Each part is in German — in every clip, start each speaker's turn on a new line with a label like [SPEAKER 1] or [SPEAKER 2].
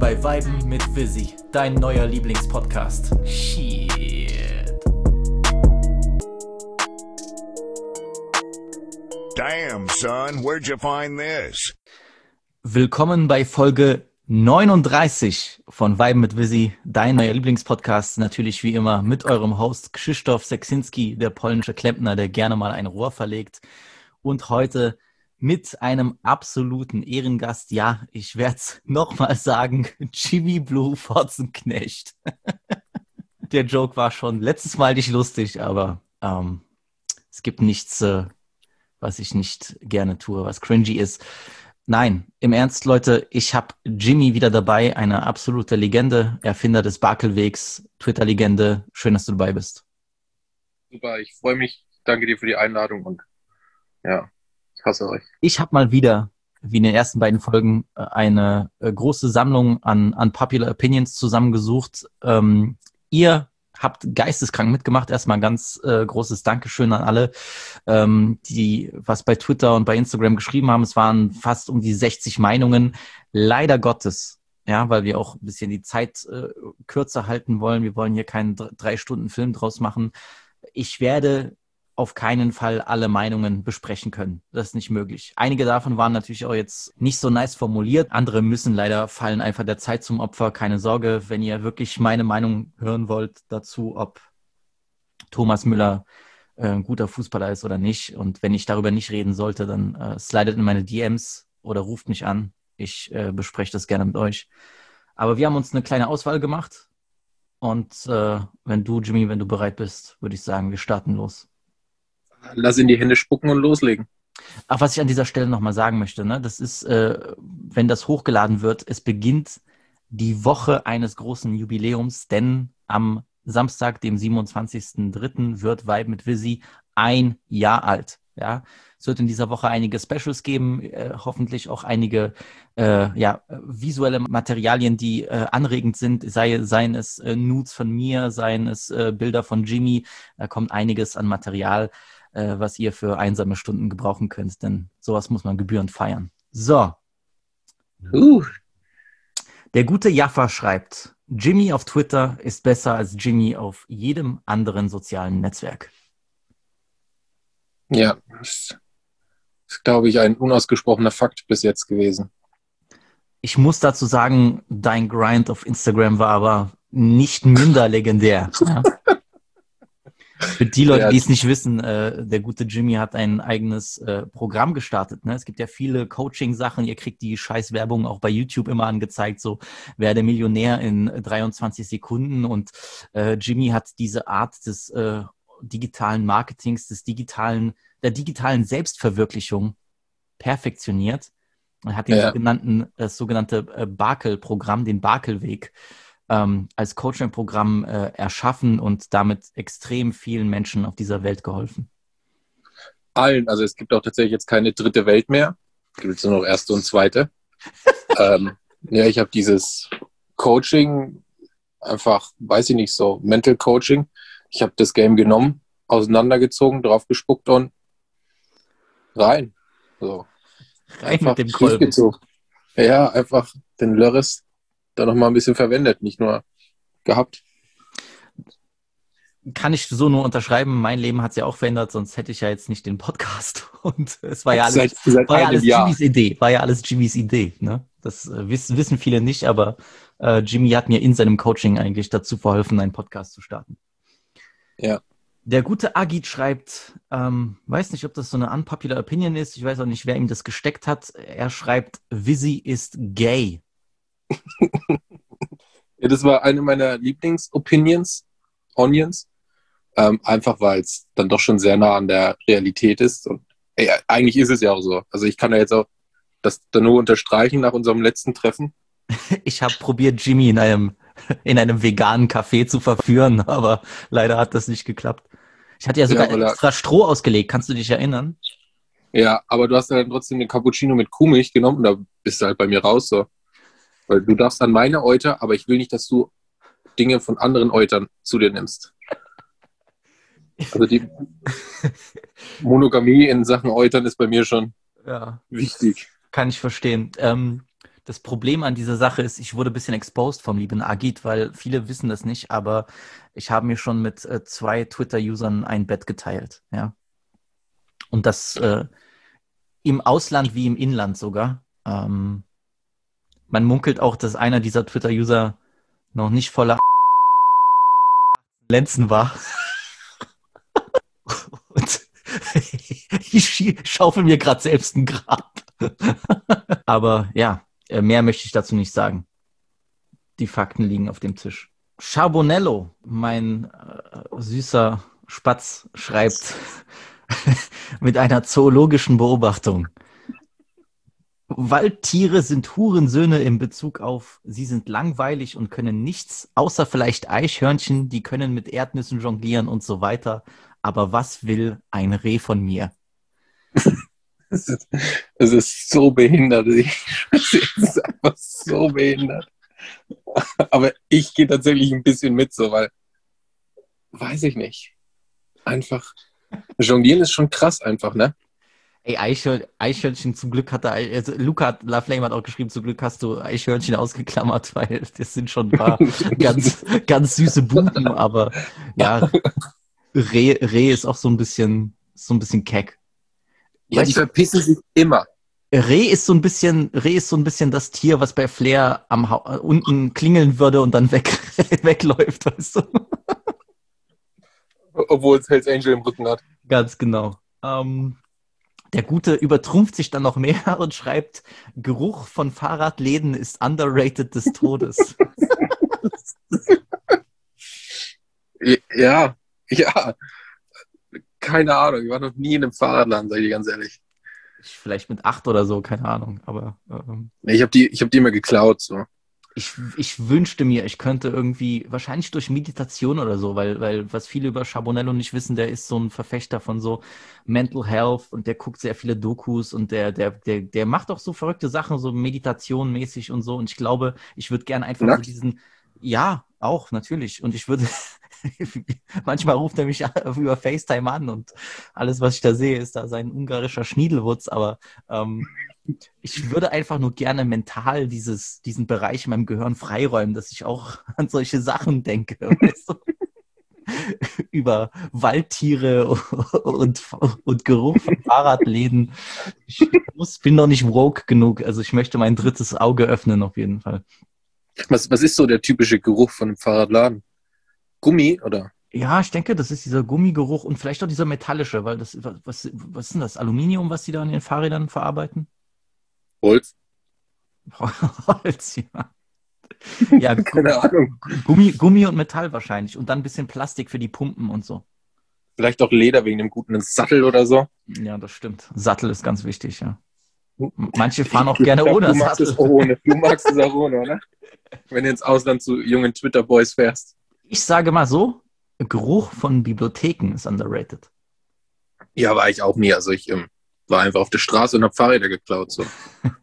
[SPEAKER 1] bei Viben mit Visi, dein neuer Lieblingspodcast. Shit.
[SPEAKER 2] Damn, son, where'd you find this?
[SPEAKER 1] Willkommen bei Folge 39 von Viben mit Visi, dein neuer Lieblingspodcast. Natürlich wie immer mit eurem Host Krzysztof Seksinski, der polnische Klempner, der gerne mal ein Rohr verlegt. Und heute mit einem absoluten Ehrengast, ja, ich werde es nochmal sagen, Jimmy Blue Fotzenknecht. Der Joke war schon letztes Mal nicht lustig, aber es gibt nichts, was ich nicht gerne tue, was cringy ist. Nein, im Ernst, Leute, ich habe Jimmy wieder dabei, eine absolute Legende, Erfinder des Bakelwegs, Twitter-Legende. Schön, dass du dabei bist.
[SPEAKER 3] Super, ich freue mich. Danke dir für die Einladung und ja, ich hasse euch.
[SPEAKER 1] Ich habe mal wieder, wie in den ersten beiden Folgen, eine große Sammlung an Popular Opinions zusammengesucht. Ihr habt geisteskrank mitgemacht. Erstmal ein ganz großes Dankeschön an alle, die was bei Twitter und bei Instagram geschrieben haben. Es waren fast um die 60 Meinungen. Leider Gottes, ja, weil wir auch ein bisschen die Zeit kürzer halten wollen. Wir wollen hier keinen 3-Stunden-Film draus machen. Ich werde auf keinen Fall alle Meinungen besprechen können. Das ist nicht möglich. Einige davon waren natürlich auch jetzt nicht so nice formuliert. Andere fallen einfach der Zeit zum Opfer. Keine Sorge, wenn ihr wirklich meine Meinung hören wollt dazu, ob Thomas Müller ein guter Fußballer ist oder nicht. Und wenn ich darüber nicht reden sollte, dann slidet in meine DMs oder ruft mich an. Ich bespreche das gerne mit euch. Aber wir haben uns eine kleine Auswahl gemacht. Und wenn du, Jimmy, wenn du bereit bist, würde ich sagen, wir starten los.
[SPEAKER 3] Lass in die Hände spucken und loslegen.
[SPEAKER 1] Ach, was ich an dieser Stelle nochmal sagen möchte, ne, das ist, wenn das hochgeladen wird, es beginnt die Woche eines großen Jubiläums, denn am Samstag, dem 27.03. wird Vibe mit Visi 1 Jahr alt. Ja, es wird in dieser Woche einige Specials geben, hoffentlich auch einige visuelle Materialien, die anregend sind, seien es Nudes von mir, seien es Bilder von Jimmy, da kommt einiges an Material, was ihr für einsame Stunden gebrauchen könnt, denn sowas muss man gebührend feiern. So. Der gute Jaffa schreibt, Jimmy auf Twitter ist besser als Jimmy auf jedem anderen sozialen Netzwerk.
[SPEAKER 3] Ja, das ist, glaube ich, ein unausgesprochener Fakt bis jetzt gewesen.
[SPEAKER 1] Ich muss dazu sagen, dein Grind auf Instagram war aber nicht minder legendär. Ja? Für die Leute, die es nicht wissen, der gute Jimmy hat ein eigenes Programm gestartet. Ne? Es gibt ja viele Coaching-Sachen. Ihr kriegt die Scheiß-Werbung auch bei YouTube immer angezeigt. So, werde Millionär in 23 Sekunden. Und Jimmy hat diese Art des digitalen Marketings, der digitalen Selbstverwirklichung perfektioniert. Er hat das sogenannte Bakel-Programm, den Bakelweg, als Coaching-Programm erschaffen und damit extrem vielen Menschen auf dieser Welt geholfen.
[SPEAKER 3] Allen, also es gibt auch tatsächlich jetzt keine dritte Welt mehr. Es gibt nur noch erste und zweite. Ja, ich habe dieses Coaching einfach, weiß ich nicht, so Mental Coaching. Ich habe das Game genommen, auseinandergezogen, drauf gespuckt und rein. So.
[SPEAKER 1] Rein mit dem Kolben.
[SPEAKER 3] Ja, einfach den Lörres da nochmal ein bisschen verwendet, nicht nur gehabt.
[SPEAKER 1] Kann ich so nur unterschreiben. Mein Leben hat es ja auch verändert, sonst hätte ich ja jetzt nicht den Podcast. Und es war ja alles, alles Jimmys Idee. Ne? Das wissen viele nicht, aber Jimmy hat mir in seinem Coaching eigentlich dazu verholfen, einen Podcast zu starten.
[SPEAKER 3] Ja.
[SPEAKER 1] Der gute Agit schreibt, weiß nicht, ob das so eine unpopular Opinion ist, ich weiß auch nicht, wer ihm das gesteckt hat. Er schreibt, Visi ist gay.
[SPEAKER 3] Ja, das war eine meiner Lieblingsopinions, einfach weil es dann doch schon sehr nah an der Realität ist und eigentlich ist es ja auch so. Also ich kann ja jetzt auch das dann nur unterstreichen nach unserem letzten Treffen.
[SPEAKER 1] Ich habe probiert, Jimmy in einem veganen Café zu verführen, aber leider hat das nicht geklappt. Ich hatte ja sogar extra Stroh ausgelegt, kannst du dich erinnern?
[SPEAKER 3] Ja, aber du hast dann trotzdem den Cappuccino mit Kuhmilch genommen und da bist du halt bei mir raus so. Weil du darfst an meine Euter, aber ich will nicht, dass du Dinge von anderen Eutern zu dir nimmst. Also die Monogamie in Sachen Eutern ist bei mir schon wichtig.
[SPEAKER 1] Kann ich verstehen. Das Problem an dieser Sache ist, ich wurde ein bisschen exposed vom lieben Agit, weil viele wissen das nicht, aber ich habe mir schon mit 2 Twitter-Usern ein Bett geteilt, ja. Und das im Ausland wie im Inland sogar. Man munkelt auch, dass einer dieser Twitter-User noch nicht voller Lenzen war. Und ich schaufel mir gerade selbst ein Grab. Aber ja, mehr möchte ich dazu nicht sagen. Die Fakten liegen auf dem Tisch. Charbonello, mein süßer Spatz, schreibt mit einer zoologischen Beobachtung. Waldtiere sind Hurensöhne in Bezug auf, sie sind langweilig und können nichts, außer vielleicht Eichhörnchen, die können mit Erdnüssen jonglieren und so weiter. Aber was will ein Reh von mir?
[SPEAKER 3] Es ist so behindert. Es ist einfach so behindert. Aber ich gehe tatsächlich ein bisschen mit, so, weil, weiß ich nicht. Einfach, Jonglieren ist schon krass einfach, ne?
[SPEAKER 1] Ey, Eichhörnchen, zum Glück hat er, also Luca Laflame hat auch geschrieben, zum Glück hast du Eichhörnchen ausgeklammert, weil das sind schon ein paar ganz süße Buben, aber ja, Reh ist auch so ein bisschen keck.
[SPEAKER 3] Ja, die verpissen sich immer.
[SPEAKER 1] Reh ist so ein bisschen das Tier, was bei Flair unten klingeln würde und dann wegläuft, weißt du?
[SPEAKER 3] Obwohl es Hells Angel im Rücken hat.
[SPEAKER 1] Ganz genau. Der Gute übertrumpft sich dann noch mehr und schreibt, Geruch von Fahrradläden ist underrated des Todes.
[SPEAKER 3] Ja. Keine Ahnung, ich war noch nie in einem Fahrradladen, sag ich dir ganz ehrlich.
[SPEAKER 1] Vielleicht mit 8 oder so, keine Ahnung. Aber
[SPEAKER 3] Nee, ich hab die immer geklaut, so.
[SPEAKER 1] ich wünschte mir, ich könnte irgendwie, wahrscheinlich durch Meditation oder so, weil was viele über Charbonello nicht wissen, der ist so ein Verfechter von so Mental Health und der guckt sehr viele Dokus und der macht auch so verrückte Sachen, so Meditation-mäßig und so. Und ich glaube, ich würde gerne einfach so diesen, ja, auch, natürlich. Und ich würde, manchmal ruft er mich über FaceTime an und alles, was ich da sehe, ist da sein ungarischer Schniedelwutz, aber ich würde einfach nur gerne mental diesen Bereich in meinem Gehirn freiräumen, dass ich auch an solche Sachen denke, weißt du? Über Waldtiere und Geruch von Fahrradläden. Ich bin noch nicht woke genug, also ich möchte mein drittes Auge öffnen auf jeden Fall.
[SPEAKER 3] Was ist so der typische Geruch von einem Fahrradladen? Gummi, oder?
[SPEAKER 1] Ja, ich denke, das ist dieser Gummigeruch und vielleicht auch dieser metallische, weil was ist denn das? Aluminium, was die da an den Fahrrädern verarbeiten?
[SPEAKER 3] Holz?
[SPEAKER 1] Holz, ja. Ja,
[SPEAKER 3] Keine Ahnung.
[SPEAKER 1] Gummi und Metall wahrscheinlich und dann ein bisschen Plastik für die Pumpen und so.
[SPEAKER 3] Vielleicht auch Leder wegen einem guten Sattel oder so.
[SPEAKER 1] Ja, das stimmt. Sattel ist ganz wichtig, ja. Manche fahren auch gerne ohne
[SPEAKER 3] Du magst
[SPEAKER 1] Sattel.
[SPEAKER 3] es auch ohne. Du magst es auch ohne, oder? Wenn du ins Ausland zu jungen Twitter-Boys fährst.
[SPEAKER 1] Ich sage mal so, Geruch von Bibliotheken ist underrated.
[SPEAKER 3] Ja, war ich auch nie. Also ich war einfach auf der Straße und habe Fahrräder geklaut. So.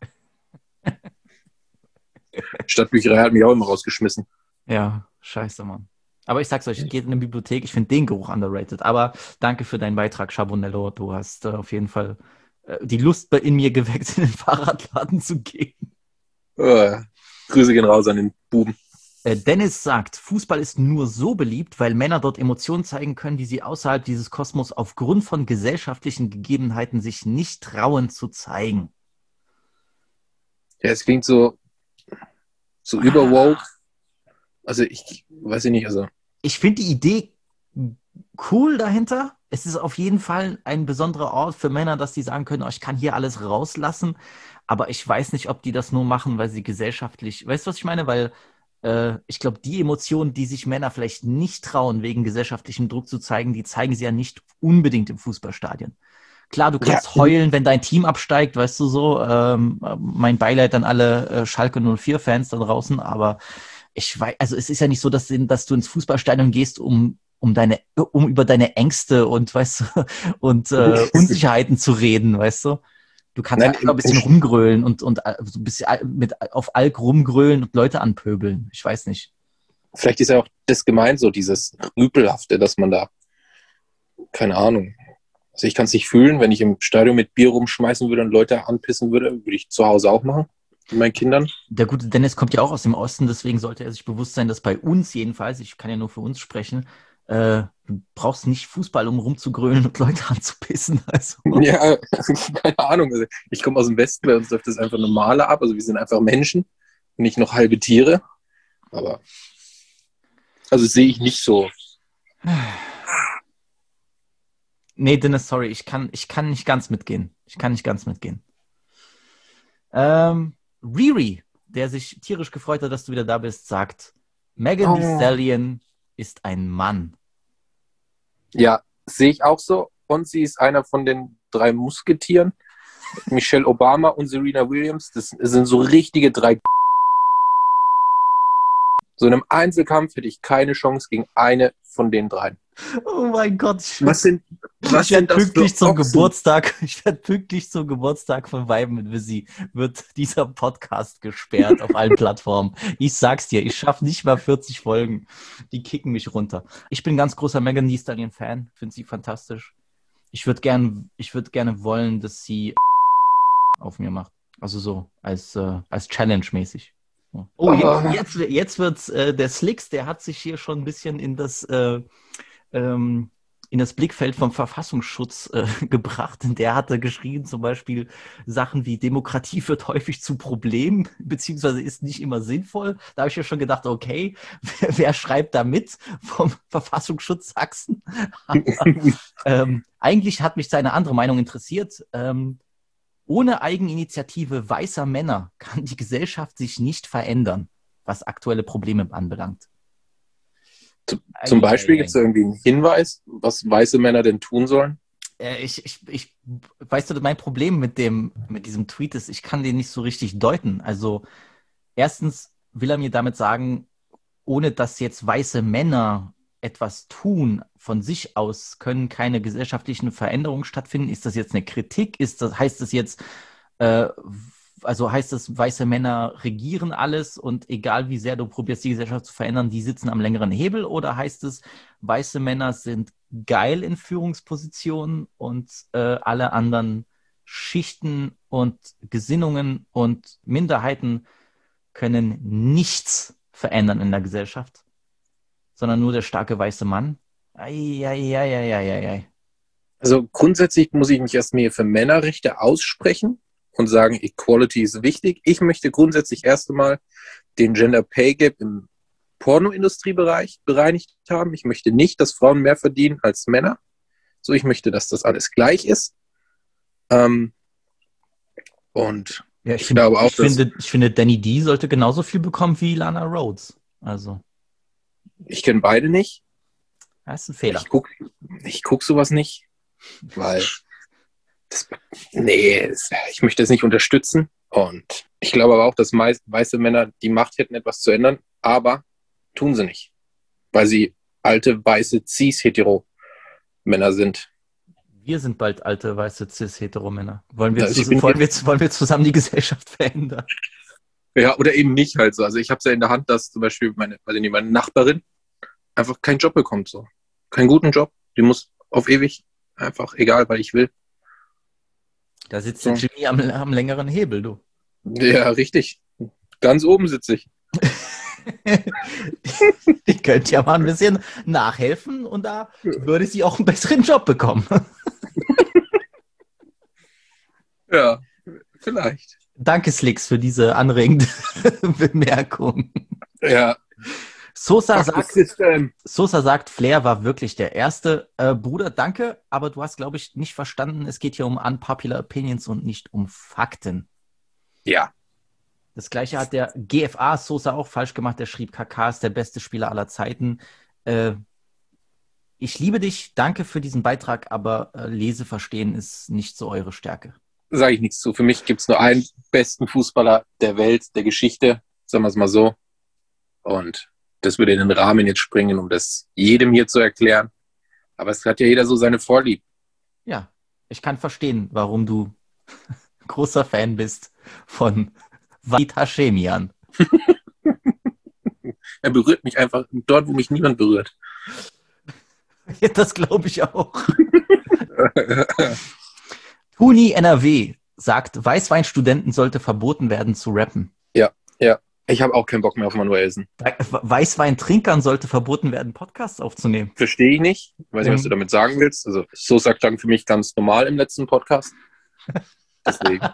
[SPEAKER 3] Stadtbücherei hat mich auch immer rausgeschmissen.
[SPEAKER 1] Ja, scheiße, Mann. Aber ich sag's euch, geht in eine Bibliothek, ich finde den Geruch underrated. Aber danke für deinen Beitrag, Charbonello. Du hast auf jeden Fall die Lust in mir geweckt, in den Fahrradladen zu gehen.
[SPEAKER 3] Grüße gehen raus an den Buben.
[SPEAKER 1] Dennis sagt, Fußball ist nur so beliebt, weil Männer dort Emotionen zeigen können, die sie außerhalb dieses Kosmos aufgrund von gesellschaftlichen Gegebenheiten sich nicht trauen zu zeigen.
[SPEAKER 3] Ja, es klingt so überwoke. Also ich weiß nicht, also.
[SPEAKER 1] Ich finde die Idee cool dahinter. Es ist auf jeden Fall ein besonderer Ort für Männer, dass die sagen können, oh, ich kann hier alles rauslassen. Aber ich weiß nicht, ob die das nur machen, weil sie gesellschaftlich, weißt du, was ich meine? Weil ich glaube, die Emotionen, die sich Männer vielleicht nicht trauen, wegen gesellschaftlichem Druck zu zeigen, die zeigen sie ja nicht unbedingt im Fußballstadion. Klar, du kannst heulen, wenn dein Team absteigt, weißt du so. Mein Beileid an alle Schalke 04-Fans da draußen, aber ich weiß, also es ist ja nicht so, dass du ins Fußballstadion gehst, um über deine Ängste und weißt du, und Unsicherheiten zu reden, weißt du. Du kannst einfach ein bisschen rumgrölen und so ein bisschen auf Alk rumgrölen und Leute anpöbeln. Ich weiß nicht.
[SPEAKER 3] Vielleicht ist ja auch das gemeint, so dieses Rüpelhafte, dass man da, keine Ahnung. Also ich kann es nicht fühlen, wenn ich im Stadion mit Bier rumschmeißen würde und Leute anpissen würde ich zu Hause auch machen. meinen Kindern.
[SPEAKER 1] Der gute Dennis kommt ja auch aus dem Osten, deswegen sollte er sich bewusst sein, dass bei uns jedenfalls, ich kann ja nur für uns sprechen, du brauchst nicht Fußball, um rumzugrölen und Leute anzupissen. Also.
[SPEAKER 3] Ja, keine Ahnung. Also ich komme aus dem Westen, bei uns läuft das einfach normaler ab. Also wir sind einfach Menschen, nicht noch halbe Tiere. Aber also sehe ich nicht so.
[SPEAKER 1] Nee, Dennis, sorry, ich kann nicht ganz mitgehen. Riri, der sich tierisch gefreut hat, dass du wieder da bist, sagt, Megan Thee Stallion ist ein Mann.
[SPEAKER 3] Ja, sehe ich auch so. Und sie ist einer von den 3 Musketieren. Michelle Obama und Serena Williams, das sind so richtige 3. So in einem Einzelkampf hätte ich keine Chance gegen eine von den 3.
[SPEAKER 1] Oh mein Gott. Ich
[SPEAKER 3] werde
[SPEAKER 1] pünktlich zum Geburtstag. Ich werde pünktlich zum Geburtstag von Weiben mit Visi. Wird dieser Podcast gesperrt auf allen Plattformen. Ich sag's dir, ich schaffe nicht mal 40 Folgen. Die kicken mich runter. Ich bin ein ganz großer Megan Thee Stallion Fan. Finde sie fantastisch. Ich würde gerne wollen, dass sie auf mir macht. Also so als Challenge-mäßig. Oh, jetzt wird's der Slicks, der hat sich hier schon ein bisschen in das Blickfeld vom Verfassungsschutz gebracht. Und der hatte geschrieben zum Beispiel Sachen wie Demokratie führt häufig zu Problemen, beziehungsweise ist nicht immer sinnvoll. Da habe ich ja schon gedacht, okay, wer schreibt da mit vom Verfassungsschutz Sachsen? Eigentlich hat mich seine andere Meinung interessiert. Ohne Eigeninitiative weißer Männer kann die Gesellschaft sich nicht verändern, was aktuelle Probleme anbelangt.
[SPEAKER 3] Zum Beispiel gibt es da irgendwie einen Hinweis, was weiße Männer denn tun sollen?
[SPEAKER 1] Weißt du, mein Problem mit diesem Tweet ist, ich kann den nicht so richtig deuten. Also erstens will er mir damit sagen, ohne dass jetzt weiße Männer etwas tun, von sich aus können keine gesellschaftlichen Veränderungen stattfinden. Ist das jetzt eine Kritik? Heißt das jetzt, heißt das, weiße Männer regieren alles und egal wie sehr du probierst, die Gesellschaft zu verändern, die sitzen am längeren Hebel? Oder heißt es, weiße Männer sind geil in Führungspositionen und alle anderen Schichten und Gesinnungen und Minderheiten können nichts verändern in der Gesellschaft, sondern nur der starke weiße Mann? Ei.
[SPEAKER 3] Also grundsätzlich muss ich mich erstmal für Männerrechte aussprechen und sagen, Equality ist wichtig. Ich möchte grundsätzlich erst einmal den Gender Pay Gap im Pornoindustriebereich bereinigt haben. Ich möchte nicht, dass Frauen mehr verdienen als Männer. So, ich möchte, dass das alles gleich ist. Und
[SPEAKER 1] ja, ich finde, Danny D sollte genauso viel bekommen wie Lana Rhoades. Also.
[SPEAKER 3] Ich kenne beide nicht.
[SPEAKER 1] Das ist ein Fehler.
[SPEAKER 3] Ich guck sowas nicht, weil ich möchte das nicht unterstützen. Und ich glaube aber auch, dass weiße Männer die Macht hätten, etwas zu ändern, aber tun sie nicht, weil sie alte, weiße, cis-hetero-Männer sind.
[SPEAKER 1] Wir sind bald alte, weiße, cis-hetero-Männer. Wollen wir zusammen die Gesellschaft verändern?
[SPEAKER 3] Ja, oder eben nicht halt so. Also ich habe es ja in der Hand, dass zum Beispiel meine Nachbarin einfach keinen Job bekommt. So. Keinen guten Job. Die muss auf ewig einfach, egal, weil ich will.
[SPEAKER 1] Da sitzt der Jimmy am längeren Hebel, du.
[SPEAKER 3] Ja, richtig. Ganz oben sitze ich.
[SPEAKER 1] Ich könnte ja mal ein bisschen nachhelfen und da würde sie auch einen besseren Job bekommen.
[SPEAKER 3] Ja, vielleicht.
[SPEAKER 1] Danke, Slicks, für diese anregende Bemerkung.
[SPEAKER 3] Ja.
[SPEAKER 1] Sosa sagt, Flair war wirklich der erste. Bruder, danke, aber du hast, glaube ich, nicht verstanden, es geht hier um unpopular opinions und nicht um Fakten.
[SPEAKER 3] Ja.
[SPEAKER 1] Das gleiche hat der GFA Sosa auch falsch gemacht. Der schrieb, KK ist der beste Spieler aller Zeiten. Ich liebe dich, danke für diesen Beitrag, aber Leseverstehen ist nicht so eure Stärke.
[SPEAKER 3] Sage ich nichts zu. Für mich gibt es nur einen besten Fußballer der Welt, der Geschichte, sagen wir es mal so. Und das würde in den Rahmen jetzt springen, um das jedem hier zu erklären. Aber es hat ja jeder so seine Vorlieben.
[SPEAKER 1] Ja, ich kann verstehen, warum du großer Fan bist von Walid Hashemian.
[SPEAKER 3] Er berührt mich einfach dort, wo mich niemand berührt.
[SPEAKER 1] Ja, das glaube ich auch. Tuni NRW sagt, Weißweinstudenten sollte verboten werden zu rappen.
[SPEAKER 3] Ja. Ich habe auch keinen Bock mehr auf Manuelsen.
[SPEAKER 1] Weißweintrinkern sollte verboten werden, Podcasts aufzunehmen.
[SPEAKER 3] Verstehe ich nicht. Weiß nicht, was du damit sagen willst. Also, so sagt dann für mich ganz normal im letzten Podcast. Deswegen.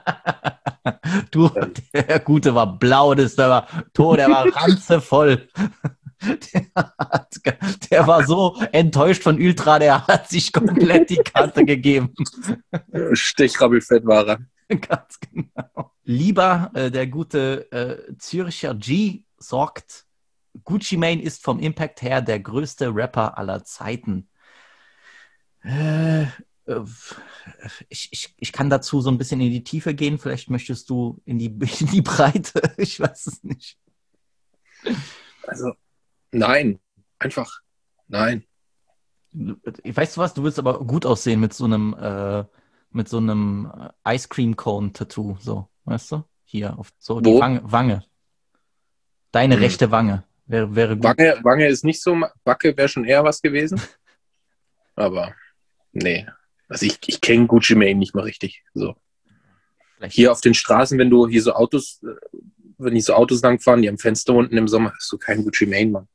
[SPEAKER 1] Der Gute war blau, der war tot, der war ranzevoll. Der war so enttäuscht von Ultra, der hat sich komplett die Karte gegeben.
[SPEAKER 3] Stechrabbelfett war er.
[SPEAKER 1] Ganz genau. Lieber der gute Zürcher G sagt, Gucci Mane ist vom Impact her der größte Rapper aller Zeiten. Ich kann dazu so ein bisschen in die Tiefe gehen. Vielleicht möchtest du in die Breite. Ich weiß es nicht.
[SPEAKER 3] Also, nein. Einfach nein.
[SPEAKER 1] Weißt du was? Du willst aber gut aussehen mit so einem Ice Cream Cone Tattoo. So, weißt du? Hier, auf so die Wange. Deine rechte Wange. Wäre gut.
[SPEAKER 3] Wange ist nicht so, Backe wäre schon eher was gewesen. Aber, nee. Also ich kenne Gucci Mane nicht mal richtig. So.
[SPEAKER 1] Vielleicht.
[SPEAKER 3] Hier auf den Straßen, wenn die so Autos langfahren, die am Fenster unten im Sommer, hast du keinen Gucci Mane, Mann.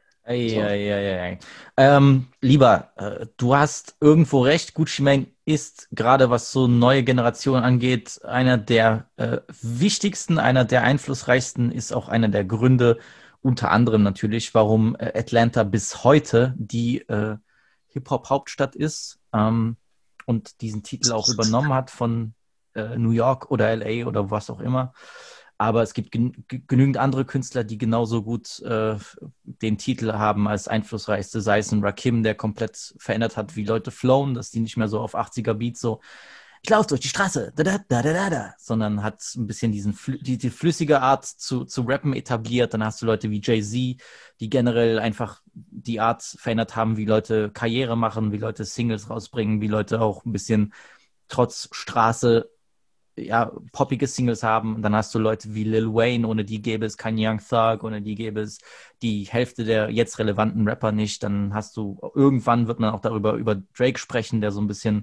[SPEAKER 1] Lieber, du hast irgendwo recht, Gucci Mane ist gerade, was so neue Generationen angeht, einer der wichtigsten, einer der einflussreichsten, ist auch einer der Gründe, unter anderem natürlich, warum Atlanta bis heute die Hip-Hop-Hauptstadt ist und diesen Titel auch übernommen hat von New York oder LA oder was auch immer. Aber es gibt genügend andere Künstler, die genauso gut den Titel haben als einflussreichste, sei es ein Rakim, der komplett verändert hat, wie Leute flowen, dass die nicht mehr so auf 80er Beats so, ich laufe durch die Straße, sondern hat ein bisschen die flüssige Art zu rappen etabliert. Dann hast du Leute wie Jay-Z, die generell einfach die Art verändert haben, wie Leute Karriere machen, wie Leute Singles rausbringen, wie Leute auch ein bisschen trotz Straße poppige Singles haben. Und dann hast du Leute wie Lil Wayne, ohne die gäbe es keinen Young Thug, ohne die gäbe es die Hälfte der jetzt relevanten Rapper nicht. Dann hast du, irgendwann wird man auch über Drake sprechen, der so ein bisschen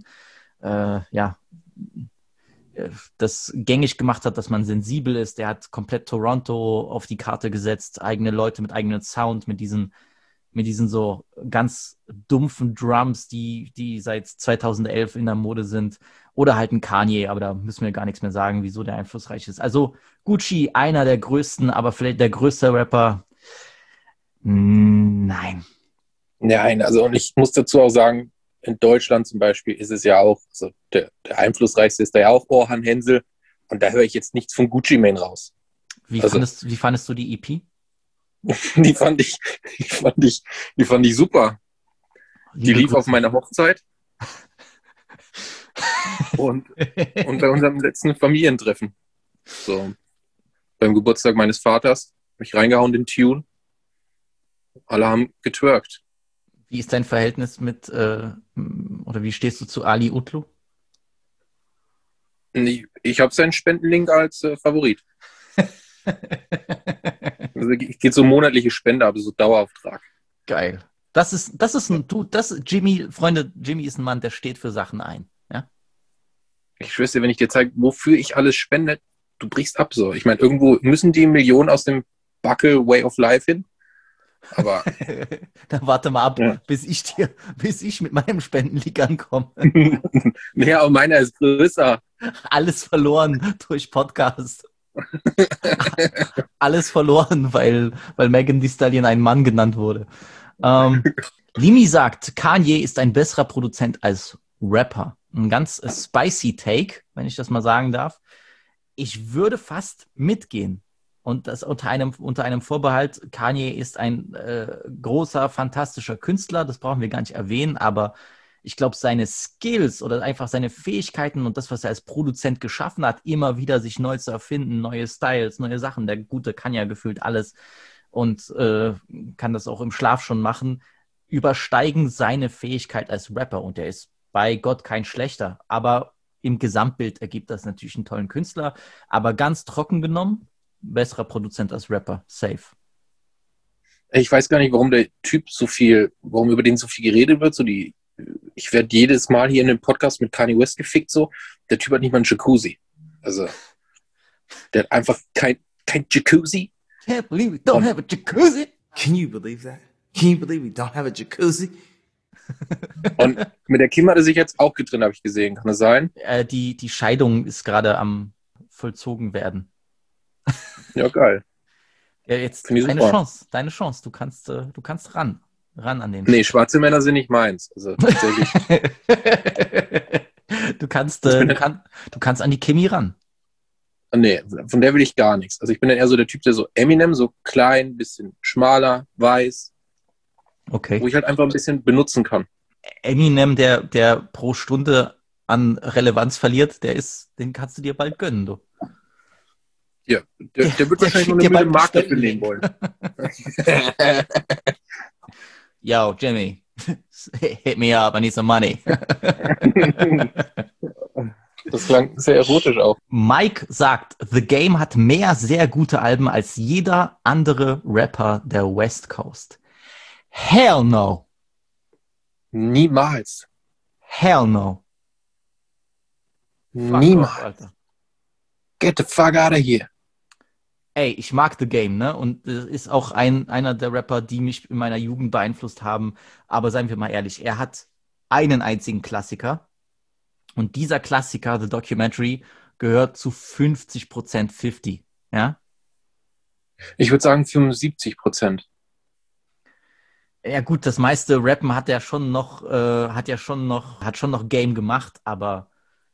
[SPEAKER 1] das gängig gemacht hat, dass man sensibel ist. Der hat komplett Toronto auf die Karte gesetzt, eigene Leute mit eigenem Sound, mit diesen so ganz dumpfen Drums, die seit 2011 in der Mode sind. Oder halt ein Kanye, aber da müssen wir gar nichts mehr sagen, wieso der einflussreich ist. Also Gucci, einer der größten, aber vielleicht der größte Rapper. Nein.
[SPEAKER 3] Nein, also und ich muss dazu auch sagen, in Deutschland zum Beispiel ist es ja auch, also der einflussreichste ist da ja auch Orhan Hensel und da höre ich jetzt nichts von Gucci Mane raus.
[SPEAKER 1] Wie fandest du die EP?
[SPEAKER 3] Die fand ich super. Die lief auf meiner Hochzeit und bei unserem letzten Familientreffen. So, beim Geburtstag meines Vaters habe ich reingehauen den Tune. Alle haben getwerkt.
[SPEAKER 1] Wie ist dein Verhältnis oder wie stehst du zu Ali Utlu?
[SPEAKER 3] Ich habe seinen Spendenlink als Favorit. Also geht so monatliche Spende, aber so Dauerauftrag.
[SPEAKER 1] Geil. Jimmy ist ein Mann, der steht für Sachen ein. Ja?
[SPEAKER 3] Ich schwör's dir, wenn ich dir zeige, wofür ich alles spende, du brichst ab so. Ich meine, irgendwo müssen die Millionen aus dem Buckle Way of Life hin. Aber
[SPEAKER 1] dann warte mal ab, bis ich mit meinem Spendenlink ankomme.
[SPEAKER 3] Ja, aber meiner ist größer.
[SPEAKER 1] Alles verloren durch Podcast. Alles verloren, weil Megan Thee Stallion ein Mann genannt wurde. Limi sagt, Kanye ist ein besserer Produzent als Rapper. Ein ganz spicy Take, wenn ich das mal sagen darf. Ich würde fast mitgehen. Und das unter einem Vorbehalt, Kanye ist ein großer, fantastischer Künstler, das brauchen wir gar nicht erwähnen, aber ich glaube, seine Skills oder einfach seine Fähigkeiten und das, was er als Produzent geschaffen hat, immer wieder sich neu zu erfinden, neue Styles, neue Sachen, der Gute kann ja gefühlt alles und kann das auch im Schlaf schon machen, übersteigen seine Fähigkeit als Rapper und er ist bei Gott kein schlechter, aber im Gesamtbild ergibt das natürlich einen tollen Künstler, aber ganz trocken genommen, besserer Produzent als Rapper, safe.
[SPEAKER 3] Ich weiß gar nicht, warum warum über den so viel geredet wird. Ich werde jedes Mal hier in dem Podcast mit Kanye West gefickt, so. Der Typ hat nicht mal einen Jacuzzi. Also, der hat einfach kein Jacuzzi.
[SPEAKER 1] Can't believe we don't have a jacuzzi.
[SPEAKER 4] Can you believe that? Can you believe we don't have a jacuzzi?
[SPEAKER 3] Und mit der Kim hat er sich jetzt auch getrennt, habe ich gesehen. Kann das sein?
[SPEAKER 1] Die Scheidung ist gerade am vollzogen werden.
[SPEAKER 3] Ja, geil.
[SPEAKER 1] Ja, jetzt
[SPEAKER 3] Finde ich
[SPEAKER 1] deine
[SPEAKER 3] super.
[SPEAKER 1] Chance. Du kannst ran an den.
[SPEAKER 3] Nee, schwarze Männer sind nicht meins. Also tatsächlich.
[SPEAKER 1] Du kannst an die Kimi ran.
[SPEAKER 3] Nee, von der will ich gar nichts. Also ich bin dann eher so der Typ, der so Eminem, so klein, bisschen schmaler, weiß,
[SPEAKER 1] Okay.
[SPEAKER 3] wo ich halt einfach ein bisschen benutzen kann.
[SPEAKER 1] Eminem, der pro Stunde an Relevanz verliert, den kannst du dir bald gönnen, du.
[SPEAKER 3] Ja, der wird
[SPEAKER 1] der
[SPEAKER 3] wahrscheinlich
[SPEAKER 1] schickt
[SPEAKER 3] noch
[SPEAKER 1] dir
[SPEAKER 3] eine Million
[SPEAKER 1] bald
[SPEAKER 3] Mark dafür
[SPEAKER 1] Spenden.
[SPEAKER 3] nehmen wollen.
[SPEAKER 1] Yo, Jimmy, hit me up, I need some money.
[SPEAKER 3] Das klang sehr erotisch auch.
[SPEAKER 1] Mike sagt, The Game hat mehr sehr gute Alben als jeder andere Rapper der West Coast. Hell no.
[SPEAKER 3] Niemals.
[SPEAKER 1] Hell no. Fuck
[SPEAKER 3] Niemals.
[SPEAKER 1] off, Alter.
[SPEAKER 3] Get the fuck out of here.
[SPEAKER 1] Ey, ich mag The Game, ne? Und ist auch einer der Rapper, die mich in meiner Jugend beeinflusst haben. Aber seien wir mal ehrlich, er hat einen einzigen Klassiker. Und dieser Klassiker, The Documentary, gehört zu 50% 50. Ja?
[SPEAKER 3] Ich würde sagen 75%.
[SPEAKER 1] Ja gut, das meiste Rappen hat schon noch Game gemacht, aber